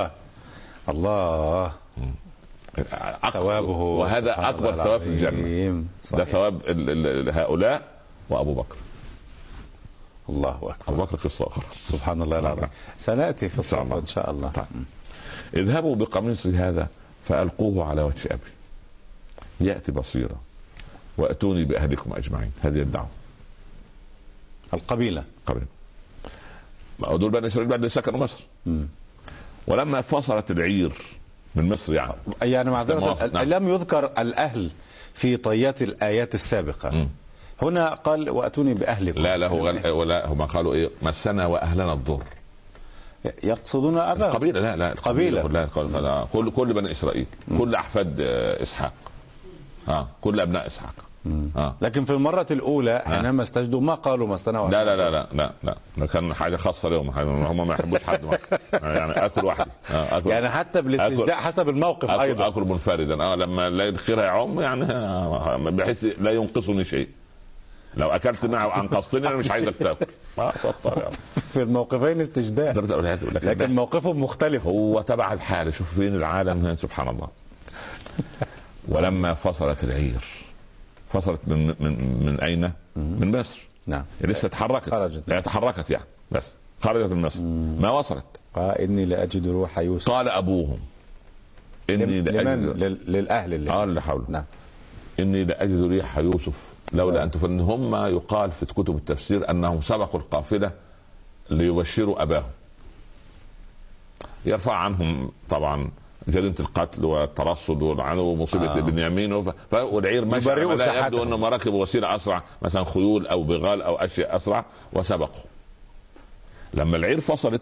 الله ثوابه، وهذا أكبر ثواب في الجنة. ده ثواب هؤلاء وأبو بكر. الله أكبر. أبو بكر في الصخر. سبحان الله العظيم. سنأتي في الصخر إن شاء الله. اذهبوا بقميصي هذا فألقوه على وجه أبي يأتي بصيرا وأتوني بأهلكم أجمعين. هذه الدعوة. القبيلة دول بني إسرائيل بعد سكنوا مصر. ولما فصلت العير من مصر يعني معذرة لم يذكر الأهل في طيات الآيات السابقة. هنا قال وأتوني بأهلكم. ولا هم قالوا مسنا وأهلنا الضر. يقصدون أباهم. القبيلة. القبيلة. كل بني إسرائيل، كل أحفاد إسحاق، كل أبناء إسحاق. لكن في المرة الأولى حينما استجدوا ما قالوا مسنا وأهلنا. لا كان حاجة خاصة لهم، هم ما يحبوش حد يعني أكل وحدي. يعني حتى بالاستجداء حسب الموقف أيضا. أكل منفردا لما لا الخير يعم يعني، بحيث لا ينقصني شيء. لو أكلت معه أنقصتني أنا مش عايزك تاكل. في الموقفين استجداء، لكن موقفهم مختلف. هو تبع الحال. شوف فين العالم، سبحان الله. ولما فصلت العير، فصلت من أين؟ من مصر. نعم. لسه تحركت. لا تحركت يعني، بس خرجت من مصر. ما وصلت. قال إني لأجد روح يوسف. قال أبوهم إني لأجد للأهل اللي حوله. نعم. إني لأجد ريح يوسف لولا أن تفن. هم يقال في كتب التفسير أنهم سبقوا القافلة ليبشروا أباهم، يرفع عنهم طبعا جريمة القتل والترصد ومصيبة بنيامين، والعير مشى لا يبدو أنهم ركبوا وسيلة أسرع، مثلا خيول أو بغال أو أشياء أسرع، وسبقوا. لما العير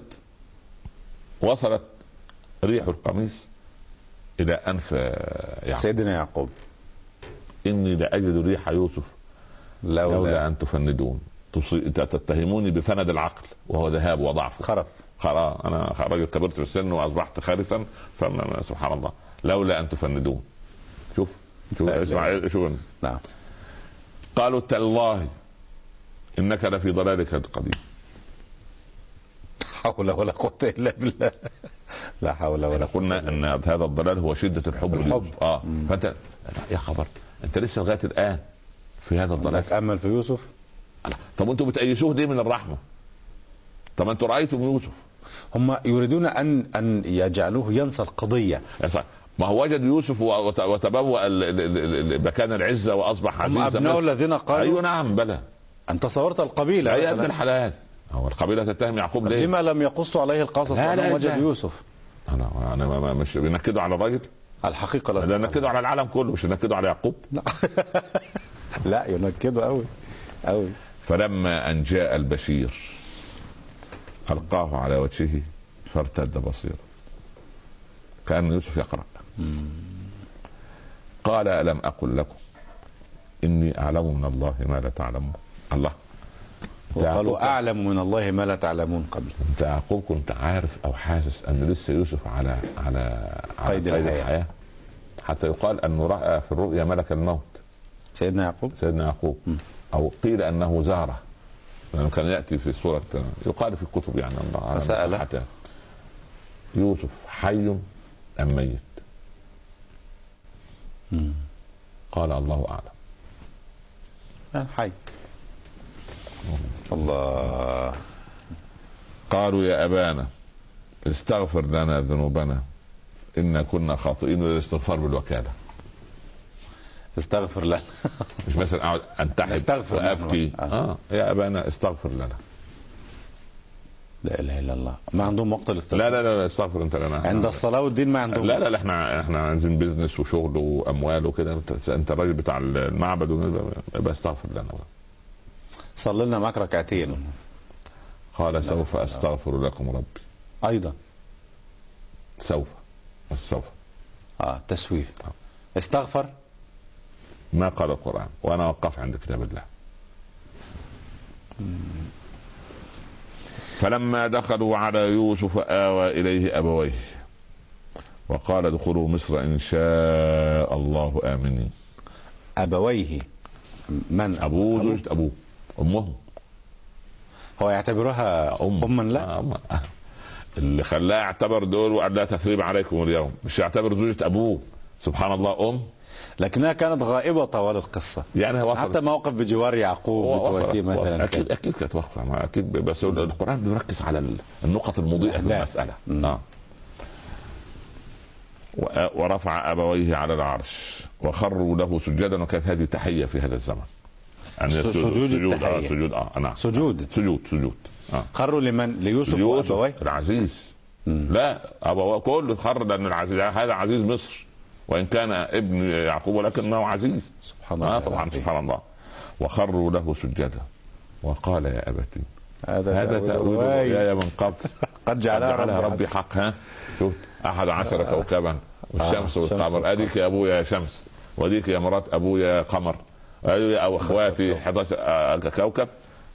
وصلت ريح القميص إلى أنف يعقوب. سيدنا يعقوب. إني لأجد ريح يوسف لولا أن تفندون. تتهموني بفند العقل وهو ذهاب وضعف. خرف. أنا راجل كبرت في السن وأصبحت خارفا، سبحان الله. لولا أن تفندون. شوف اسمع. شوف. نعم. قالوا تالله إنك لفي ضلالك القديم. حول ولا قوة إلا بالله. لا حول ولا قوة. قلنا أن هذا الضلال هو شدة الحب. فأنت يا خبر، أنت لسه لغاية الآن في هذا الضلال. أمل في يوسف. طب أنتم بتأيسوه ليه من الرحمة؟ طب أنتم رأيتم يوسف. هم يريدون أن يجعلوه ينسى القضية. ما هو وجد يوسف وتبوأ مكان العزة وأصبح عزيزا. هم أبناء الذين قالوا. أيوة نعم بلى. أنت تصورت القبيلة. يا ابن الحلال، هو القبيلة تتهم يعقوب ليه؟ لما لم يقصوا عليه القصص وأنهم وجد يوسف؟ أنا مش بنكدوا على الراجل. الحقيقة لا نكدوا على العالم كله، مش نكدوا على يعقوب. لا ينكدوا أوي. فلما أن جاء البشير ألقاه على وجهه فارتد بصيرا كأن يوسف يقرأ. قال ألم أقل لكم إني أعلم من الله ما لا تعلمون. الله، وقالوا أعلم من الله ما لا تعلمون قبل. أنت يعقوب كنت عارف أو حاسس أن لسه يوسف على قيد الحياة، حتى يقال أنه رأى في الرؤيا ملك الموت. سيدنا يعقوب. أو قيل أنه زاره، لأنه كان يأتي في سورة، يقال في الكتب يعني الله فسأل يوسف حي أم ميت؟ قال الله أعلم. حي. الله. قالوا يا أبانا استغفر لنا ذنوبنا إنا كنا خاطئين. والاستغفار بالوكالة. استغفر لنا مش مثلا أقعد أنتحب وأبكي. يا أبانا استغفر لنا. لا اله الا الله. ما عندهم وقت الاستغفار. لا استغفر انت لنا عند الصلاه والدين ما عندهم. لا احنا عايزين بيزنس وشغل واموال وكده. انت الراجل بتاع المعبد يبقى استغفر لنا. صلي لنا معاك ركعتين. قال سوف استغفر لكم ربي. ايضا سوف تسويف. استغفر ما قال القرآن، وانا وقف عند كتاب الله. فلما دخلوا على يوسف آوى إليه أبويه وقال ادخلوا مصر إن شاء الله آمنين. أبويه من؟ أبوه زوجة أبوه، أمه. هو يعتبرها أما؟ لا اللي خلاه يعتبر دول وقال لا تثريب عليكم اليوم، مش يعتبر زوجة أبوه. سبحان الله. لكنها كانت غائبة طوال القصة، يعني حتى موقف بجوار يعقوب وتواسيه مثلا. أكيد كانت واقفة أكيد، بس القرآن بيركز على النقط المضيئة في المسألة. ورفع أبويه على العرش وخروا له سجدا، وكانت هذه تحية في هذا الزمن. يعني سجود. خروا لمن؟ ليوسف وأبويه العزيز. لا أبوه كله خر، لأن العزيز هذا عزيز مصر وإن كان ابن يعقوب ولكنه عزيز. سبحان الله. طبعا سبحان الله. وخروا له سجدا وقال يا أبتي هذا تأويل رؤياي من قبل قد جعلها ربي حق. شفت 11 كوكبا والشمس والقمر. أديك يا أبويا يا شمس، وديك يا مرات أبويا قمر، أو أخواتي 11 كوكب.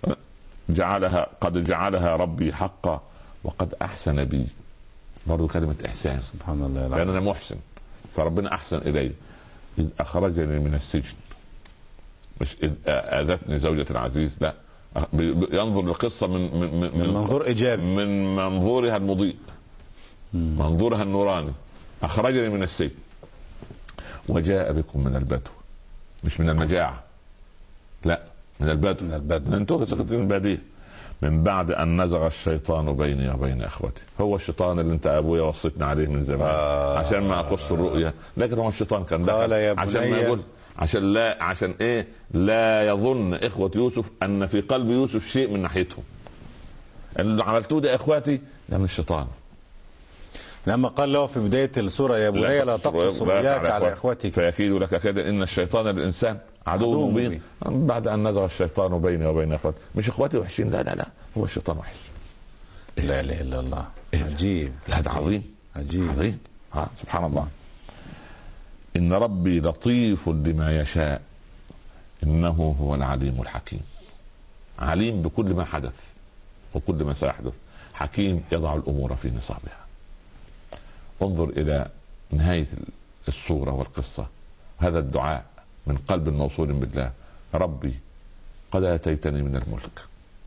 قد جعلها ربي حقا وقد أحسن بي. برضو كلمة إحسان. سبحان الله. لأن أنا محسن فربنا أحسن إلي. إذ أخرجني من السجن، مش إذ آذتني زوجة العزيز، لا، ينظر للقصة من منظور إيجابي، من منظورها المضيء، منظورها النوراني. أخرجني من السجن وجاء بكم من البدو، مش من المجاعة، لا من البدو. انتوا سكتين البديه. من بعد ان نزغ الشيطان بيني وبين اخوتي. هو الشيطان اللي انت ابويا وصيتنا عليه من زمان عشان ما اقص الرؤيا، لكن هو الشيطان كان دخل عشان ما يقول، عشان ايه؟ لا يظن اخوة يوسف ان في قلب يوسف شيء من ناحيتهم. اللي عملتوه ده اخواتي ده من الشيطان. لما قال له في بداية السورة يا بني لا تقص رؤياك على اخوتك فيكيد لك كيدا ان الشيطان للانسان عدو مبين. بعد ان نزغ الشيطان بيني وبين اخواتي. مش اخواتي وحشين، لا هو الشيطان وحش. لا اله الا الله. عجيب. هذا عظيم عظيم. سبحان الله. ان ربي لطيف لما يشاء انه هو العليم الحكيم. عليم بكل ما حدث وكل ما سيحدث، حكيم يضع الامور في نصابها. انظر الى نهاية الصورة والقصة، هذا الدعاء من قلب موصول بالله. ربي قد اتيتني من الملك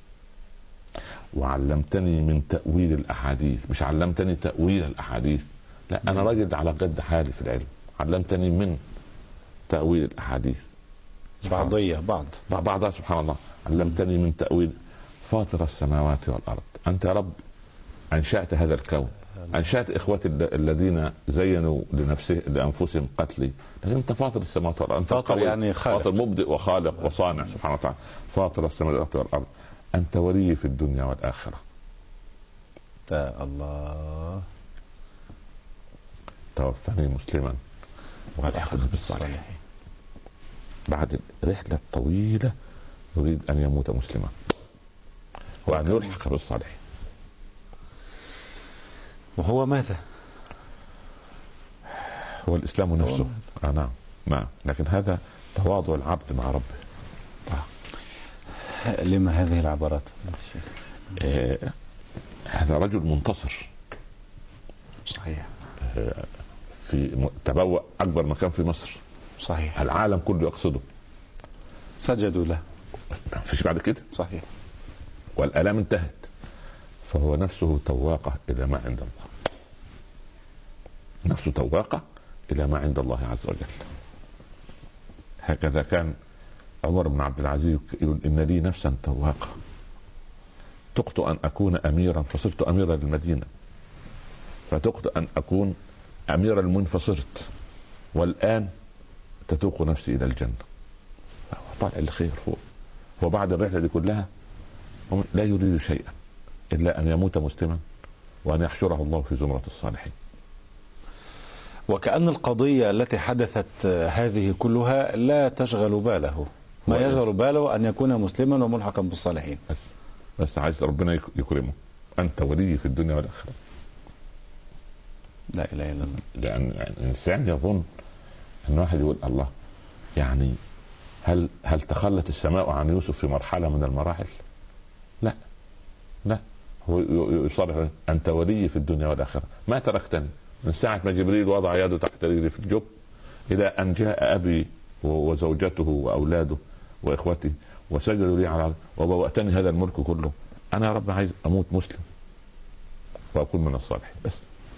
وعلمتني من تأويل الاحاديث. مش علمتني تأويل الاحاديث، لا، انا راجل على قد حالي في العلم. علمتني من تأويل الاحاديث بعضها سبحان الله. علمتني من تأويل فاطر السماوات والارض. انت يا رب انشأت هذا الكون، انشأت اخوتي الذين زينوا لانفسهم قتلي، لكن انت فاطر السماوات والارض. انت فاطر يعني خالق، فاطر مبدئ وخالق وصانع سبحانه وتعالى. فاطر السماوات والارض انت ولي في الدنيا والاخره. الله. توفني مسلما والحقني بالصالحين. بعد رحله طويله يريد ان يموت مسلما وان يلحق بالصالحين. وهو ماذا؟ هو الاسلام نفسه. نعم. نعم، لكن هذا تواضع العبد مع ربه. لما هذه العبارات؟ هذا رجل منتصر. صحيح. في تبوأ أكبر مكان في مصر. صحيح. العالم كله يقصده. سجدوا له. ما فيش بعد كده. صحيح. والآلام انتهت، فهو نفسه تواقة إلى ما عند الله. نفسه تواقة إلى ما عند الله عز وجل. هكذا كان عمر بن عبد العزيز يقول إن لي نفسا تواقة، تقت أن أكون أميرا فصرت أميرا للمدينة، فتقت أن أكون أميرا المؤمنين فصرت، والآن تتوق نفسي إلى الجنة. طالع الخير هو بعد الرحلة دي كلها لا يريد شيئا إلا أن يموت مسلما وأن يحشره الله في زمرة الصالحين. وكأن القضية التي حدثت هذه كلها لا تشغل باله، ما يشغل باله أن يكون مسلما وملحقا بالصالحين. بس عايز ربنا يكرمه، أنت ولي في الدنيا والآخرة. لا إله إلا الله. لأن الإنسان يظن أن واحد يقول الله، يعني هل تخلت السماء عن يوسف في مرحلة من المراحل؟ لا لا، هو يصرح أنت ولي في الدنيا والآخرة، ما تركتني من ساعة ما جبريل وضع يده تحت رجلي في الجب إلى أن جاء أبي وزوجته وأولاده وإخوتي وسجدوا لي على وبوأتني هذا الملك كله. أنا يا رب عايز أموت مسلم وأكون من الصالحين بس.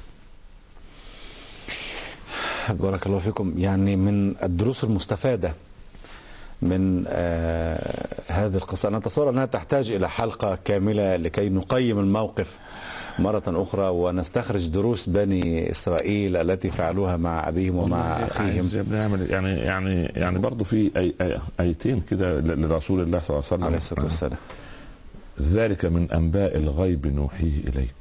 بارك الله فيكم. يعني من الدروس المستفادة من هذه القصة، أنا أتصور أنها تحتاج إلى حلقة كاملة لكي نقيم الموقف مرة أخرى ونستخرج دروس بني إسرائيل التي فعلوها مع أبيهم ومع أخيهم. يعني برضو في آيتين كده لرسول الله صلى الله عليه وسلم عليه الصلاة والسلام. ذلك من أنباء الغيب نوحيه إليك.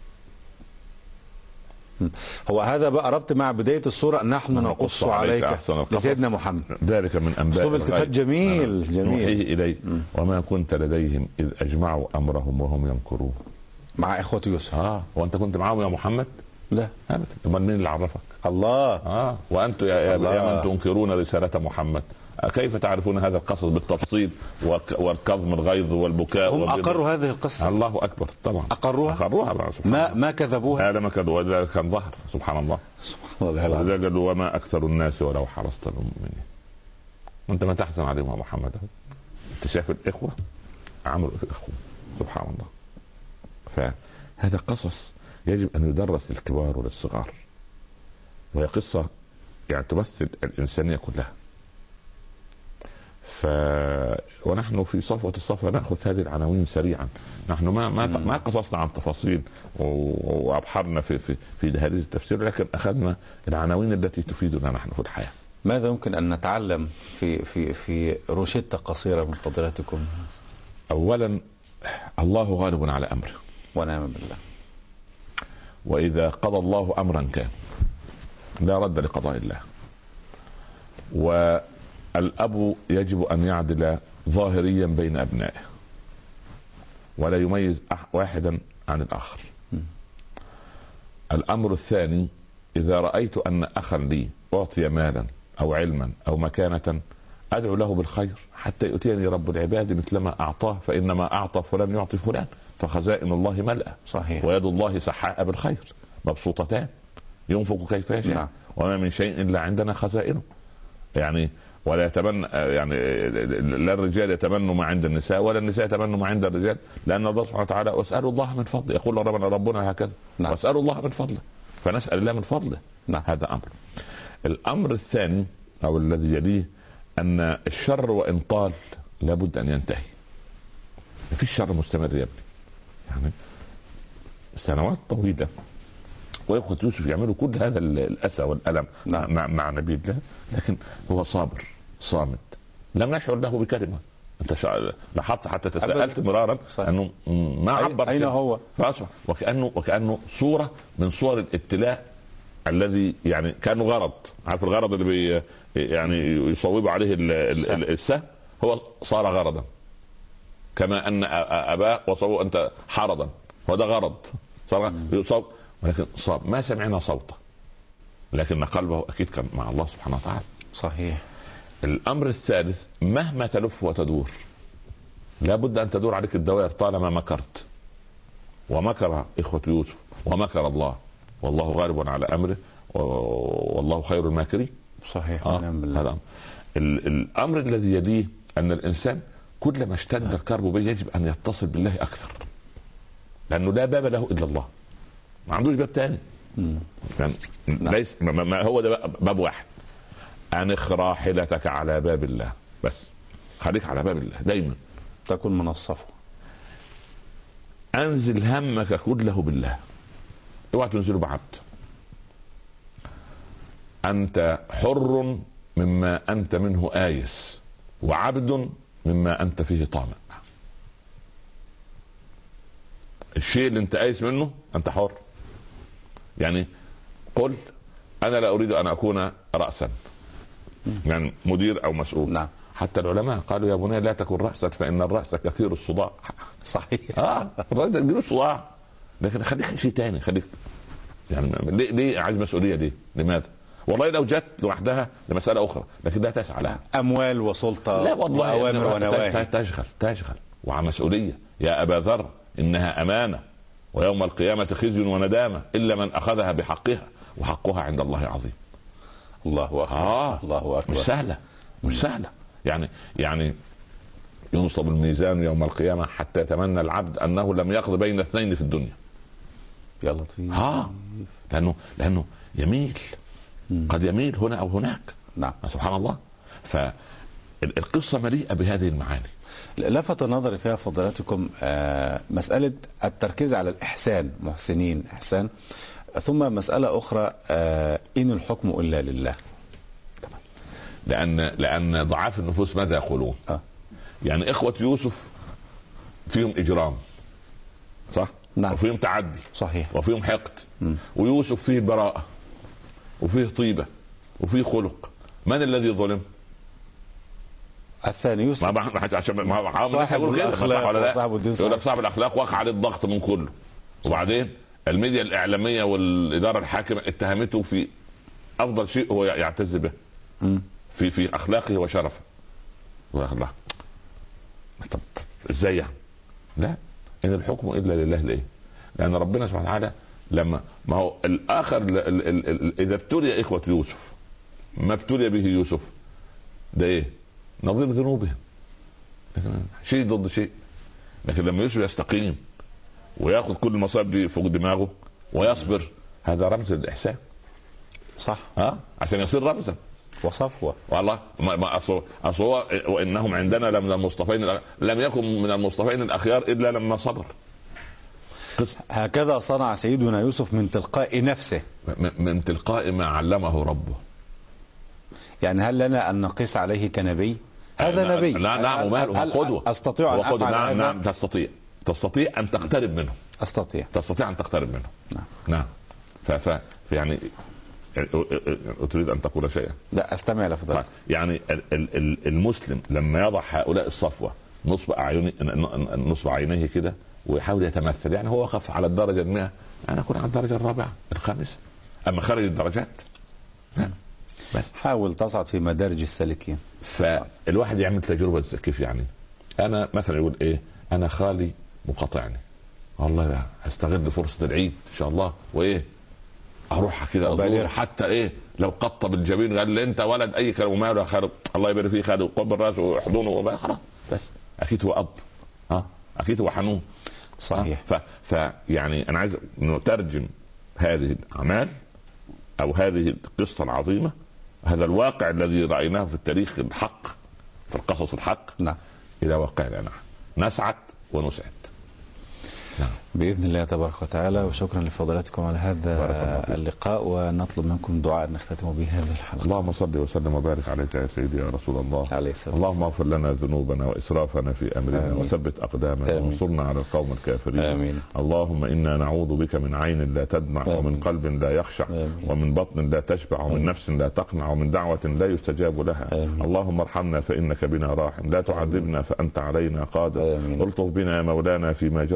هو هذا بقى ربط مع بداية السورة، نحن نقص عليك لسيدنا محمد. ذلك من أنباء الغيب. التفات جميل جميل. نوحيه إليك وما كنت لديهم إذ أجمعوا أمرهم وهم يمكرون. مع إخوة يوسف. وأنت كنت معهم يا محمد؟ لا أبدا. أمال مين اللي عرفك؟ الله. وأنتم يا من تنكرون رسالة محمد، كيف تعرفون هذا القصص بالتفصيل والكظم الغيظ والبكاء؟ هم أقروا هذه القصة. الله أكبر. طبعا أقروها ما كذبوها. هذا ما كذبوا، هذا كان ظهر. سبحان الله. قالوا وما أكثر الناس ولو حرصت المؤمنين. وأنت ما تحزن عليهم يا محمد. أنت شايف الإخوة عملوا في الإخوة. سبحان الله. فهذا قصص يجب أن يدرس للكبار وللصغار، وهي قصة يعني تمثل الإنسانية كلها. ونحن في صفوة الصفوة نأخذ هذه العناوين سريعا. نحن ما قصصنا عن تفاصيل وأبحرنا في دهاليز التفسير، لكن أخذنا العناوين التي تفيدنا نحن في الحياة. ماذا يمكن أن نتعلم في روشتة قصيرة من فضيلتكم؟ أولا، الله غالب على أمره ونعم بالله، وإذا قضى الله أمرا كان لا رد لقضاء الله. والأب يجب أن يعدل ظاهريا بين أبنائه ولا يميز واحدا عن الآخر. الأمر الثاني، إذا رأيت أن أخا لي أعطي مالا أو علما أو مكانة أدعو له بالخير حتى يؤتيني رب العباد مثلما أعطاه، فإنما أعطى فلان يعطي فلان، فخزائن الله ملأة. صحيح. ويد الله سحاء بالخير مبسوطتان ينفق كيف يشاء. نعم. وما من شيء إلا عندنا خزائنه. يعني ولا يتمنى، يعني لا الرجال يتمنوا ما عند النساء ولا النساء يتمنوا ما عند الرجال، لأن الله سبحانه وتعالى واسألوا الله من فضله، يقول ربنا هكذا. نعم. واسألوا الله من فضله، فنسأل الله من فضله. نعم. هذا أمر. الأمر الثاني أو الذي يليه أن الشر وإن طال لابد أن ينتهي. ما فيش شر مستمر يا ابني، يعني سنوات طويلة وإخوة يوسف يعملوا كل هذا الأسى والألم. نعم. مع نبي الله، لكن هو صابر صامت، لم نشعر له بكلمة. انت لاحظت حتى تساءلت مرارا انه ما عبر اين هو، وكأنه صورة من صور الابتلاء الذي يعني كان غرض. عارف الغرض اللي يعني يصوب عليه السهم، هو صار غرضا، كما ان اباه وصوه انت حرضا، وده غرض صار يصوب، ولكن صاب. ما سمعنا صوته، لكن قلبه اكيد كان مع الله سبحانه وتعالى. صحيح. الامر الثالث، مهما تلف وتدور لابد ان تدور عليك الدوائر طالما مكرت. ومكر اخوة يوسف ومكر الله والله غالب على امره والله خير الماكرين. صحيح. هذا الامر الذي يليه ان الانسان كلما اشتد الكرب به يجب ان يتصل بالله اكثر، لانه لا باب له الا الله، ما عندوش باب تاني. يعني ليس ما هو ده باب واحد. انخ راحلتك على باب الله، بس خليك على باب الله دايما، تكون من الصفوة. انزل همك كله بالله، اوعى تنزله بعبد. انت حر مما انت منه آيس، وعبد مما انت فيه طامع. الشيء اللي انت آيس منه انت حر. يعني قل انا لا اريد ان اكون رأسا، يعني مدير او مسؤول. نعم. حتى العلماء قالوا يا بني لا تكن رأسا فان الرأس كثير الصداع. صحيح. الراجل يجيله صداع، لكن خليك شيء تاني، خليك يعني ليه عايز مسؤوليه؟ ليه؟ لماذا؟ والله لو جت لوحدها لمساله اخرى، لكن لا تسعى لها. اموال وسلطه، لا والله، واوامر ونواهي، تشغل وعن مسؤوليه. يا ابا ذر انها امانه ويوم القيامه خزي وندامه الا من اخذها بحقها وحقها عند الله عظيم. الله اكبر. الله اكبر. مش سهله يعني ينصب الميزان يوم القيامه حتى يتمنى العبد انه لم يقض بين اثنين في الدنيا. يا لطيف. لانه يميل، قد يميل هنا او هناك. نعم. سبحان الله. فالقصه مليئه بهذه المعاني. لفت نظري فيها فضيلتكم مسألة التركيز على الإحسان، محسنين إحسان، ثم مسألة أخرى إن الحكم إلا لله. لأن ضعاف النفوس ماذا يقولون؟ يعني إخوة يوسف فيهم إجرام، صح؟ نعم. وفيهم تعدي، صحيح، وفيهم حقد. ويوسف فيه براءة وفيه طيبة وفيه خلق. من الذي ظلم؟ الثاني يوسف. صاحب الاخلاق، صاحب الاخلاق وقع عليه الضغط من كله. وبعدين الميديا الاعلاميه والاداره الحاكمه اتهمته في افضل شيء هو يعتز به في اخلاقه وشرفه. طب ازاي يعني؟ لا، ان الحكم الا لله. ليه؟ لان ربنا سبحانه وتعالى لما ما هو الاخر اذا ابتلي اخوه يوسف ما ابتلي به يوسف ده ايه؟ نظير ذنوبهم، شيء ضد شيء. لكن لما يوسف يستقيم وياخذ كل المصائب دي فوق دماغه ويصبر، هذا رمز للاحسان. صح. عشان يصير رمزا وصفوه. والله ما أصوى وانهم عندنا لمن المصطفين، لم يكن من المصطفين الاخيار الا لما صبر. هكذا صنع سيدنا يوسف من تلقاء نفسه، من تلقاء ما علمه ربه. يعني هل لنا ان نقيس عليه كنبي؟ هذا نبي. لا نعم، وماله قدوة. استطيع ان افعل. نعم تستطيع ان تقترب منه. تستطيع ان تقترب منه. نعم. يعني تريد ان تقول شيئا؟ لا، استمع لفضلك. يعني المسلم لما يضع هؤلاء الصفوة نصب عينيه كده ويحاول يتمثل، يعني هو وقف على الدرجة 100، انا اكون على الدرجة 4 5، اما خارج الدرجات لا. بس حاول تصعد في مدارج السالكين. فالواحد يعمل تجربة كيف يعني. انا مثلا يقول ايه، انا خالي مقاطعني، والله بقى استغل فرصة العيد ان شاء الله وايه اروح كده ازور، حتى ايه لو قطب الجبين قال لي انت ولد اي كلام وماله يا خالد، الله يبارك فيه، خالد قبل راسه وحضنه وبقى خلاص. بس اكيد هو اب، اكيد هو حنون. صحيح. يعني انا عايز نترجم هذه الاعمال او هذه القصة العظيمة، هذا الواقع الذي رأيناه في التاريخ الحق، في القصص الحق، نعم، إلى واقعنا نسعد ونسعد. نعم. بإذن الله تبارك وتعالى. وشكرا لفضلاتكم على هذا اللقاء، ونطلب منكم دعاء نختتم به هذه الحلقة. اللهم صل وسلم وبارك عليك يا سيدي يا رسول الله عليه السلام. اللهم اغفر لنا ذنوبنا وإسرافنا في أمرنا، وثبت أقدامنا، وانصرنا على القوم الكافرين. آمين. اللهم إنا نعوذ بك من عين لا تدمع، ومن قلب لا يخشع، ومن بطن لا تشبع، ومن نفس لا تقنع، ومن دعوة لا يستجاب لها. اللهم ارحمنا فإنك بنا راحم، لا تعذبنا فأنت علينا قادر. الطف بنا يا مولانا فيما جرت به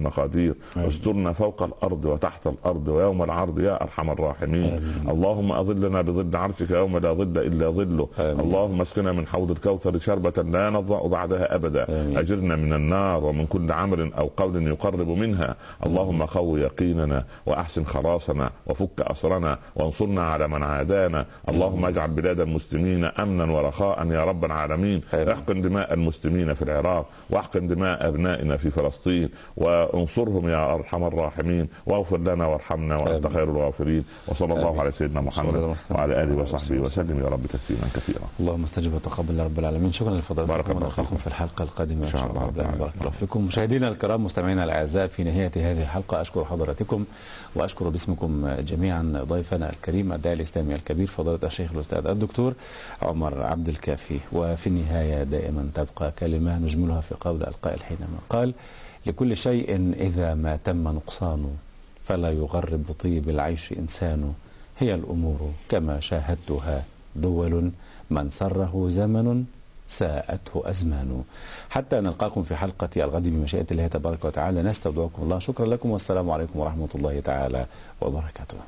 المقادير. استرنا فوق الأرض وتحت الأرض ويوم العرض يا أرحم الراحمين. اللهم أظلنا بظل عرشك يوم لا ظل إلا ظله. اللهم اسقنا من حوض الكوثر شربة لا نضع بعدها أبدا. أجرنا من النار ومن كل عمل أو قول يقرب منها. اللهم قو يقيننا وأحسن خلاصنا وفك أسرنا وانصرنا على من عادانا. اللهم اجعل بلاد المسلمين أمنا ورخاء يا رب العالمين. احقن دماء المسلمين في العراق واحقن دماء أبنائنا في فلسطين وانصرهم يا أرحم الراحمين. واغفر لنا وارحمنا وأنت خير الغافرين. وصلى الله على سيدنا محمد وعلى آله وصحبه وسلم يا رب تسليما كثيرا. اللهم استجب وتقبل يا رب العالمين. شكرا لفضيلتكم ونلقاكم في الحلقة القادمة إن شاء الله. بارك الله فيكم. مشاهدينا الكرام مستمعينا الأعزاء، في نهاية هذه الحلقة أشكر حضراتكم وأشكر باسمكم جميعا ضيفنا الكريم الداعي الإسلامي الكبير فضيلة الشيخ الأستاذ الدكتور عمر عبد الكافي. وفي النهاية دائما تبقى كلمة نجملها في قول القائل حينما قال: لكل شيء إذا ما تم نقصانه فلا يغرب بطيب العيش إنسان. هي الأمور كما شاهدتها دول، من سره زمن ساءته أزمان. حتى نلقاكم في حلقة الغد بمشيئة الله تبارك وتعالى، نستودعكم الله. شكرا لكم والسلام عليكم ورحمة الله تعالى وبركاته.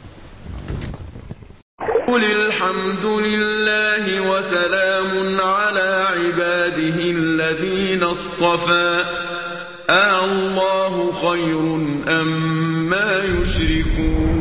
قل الحمد لله وسلام على عباده الذين اصطفى. الله خير أم ما يشركون.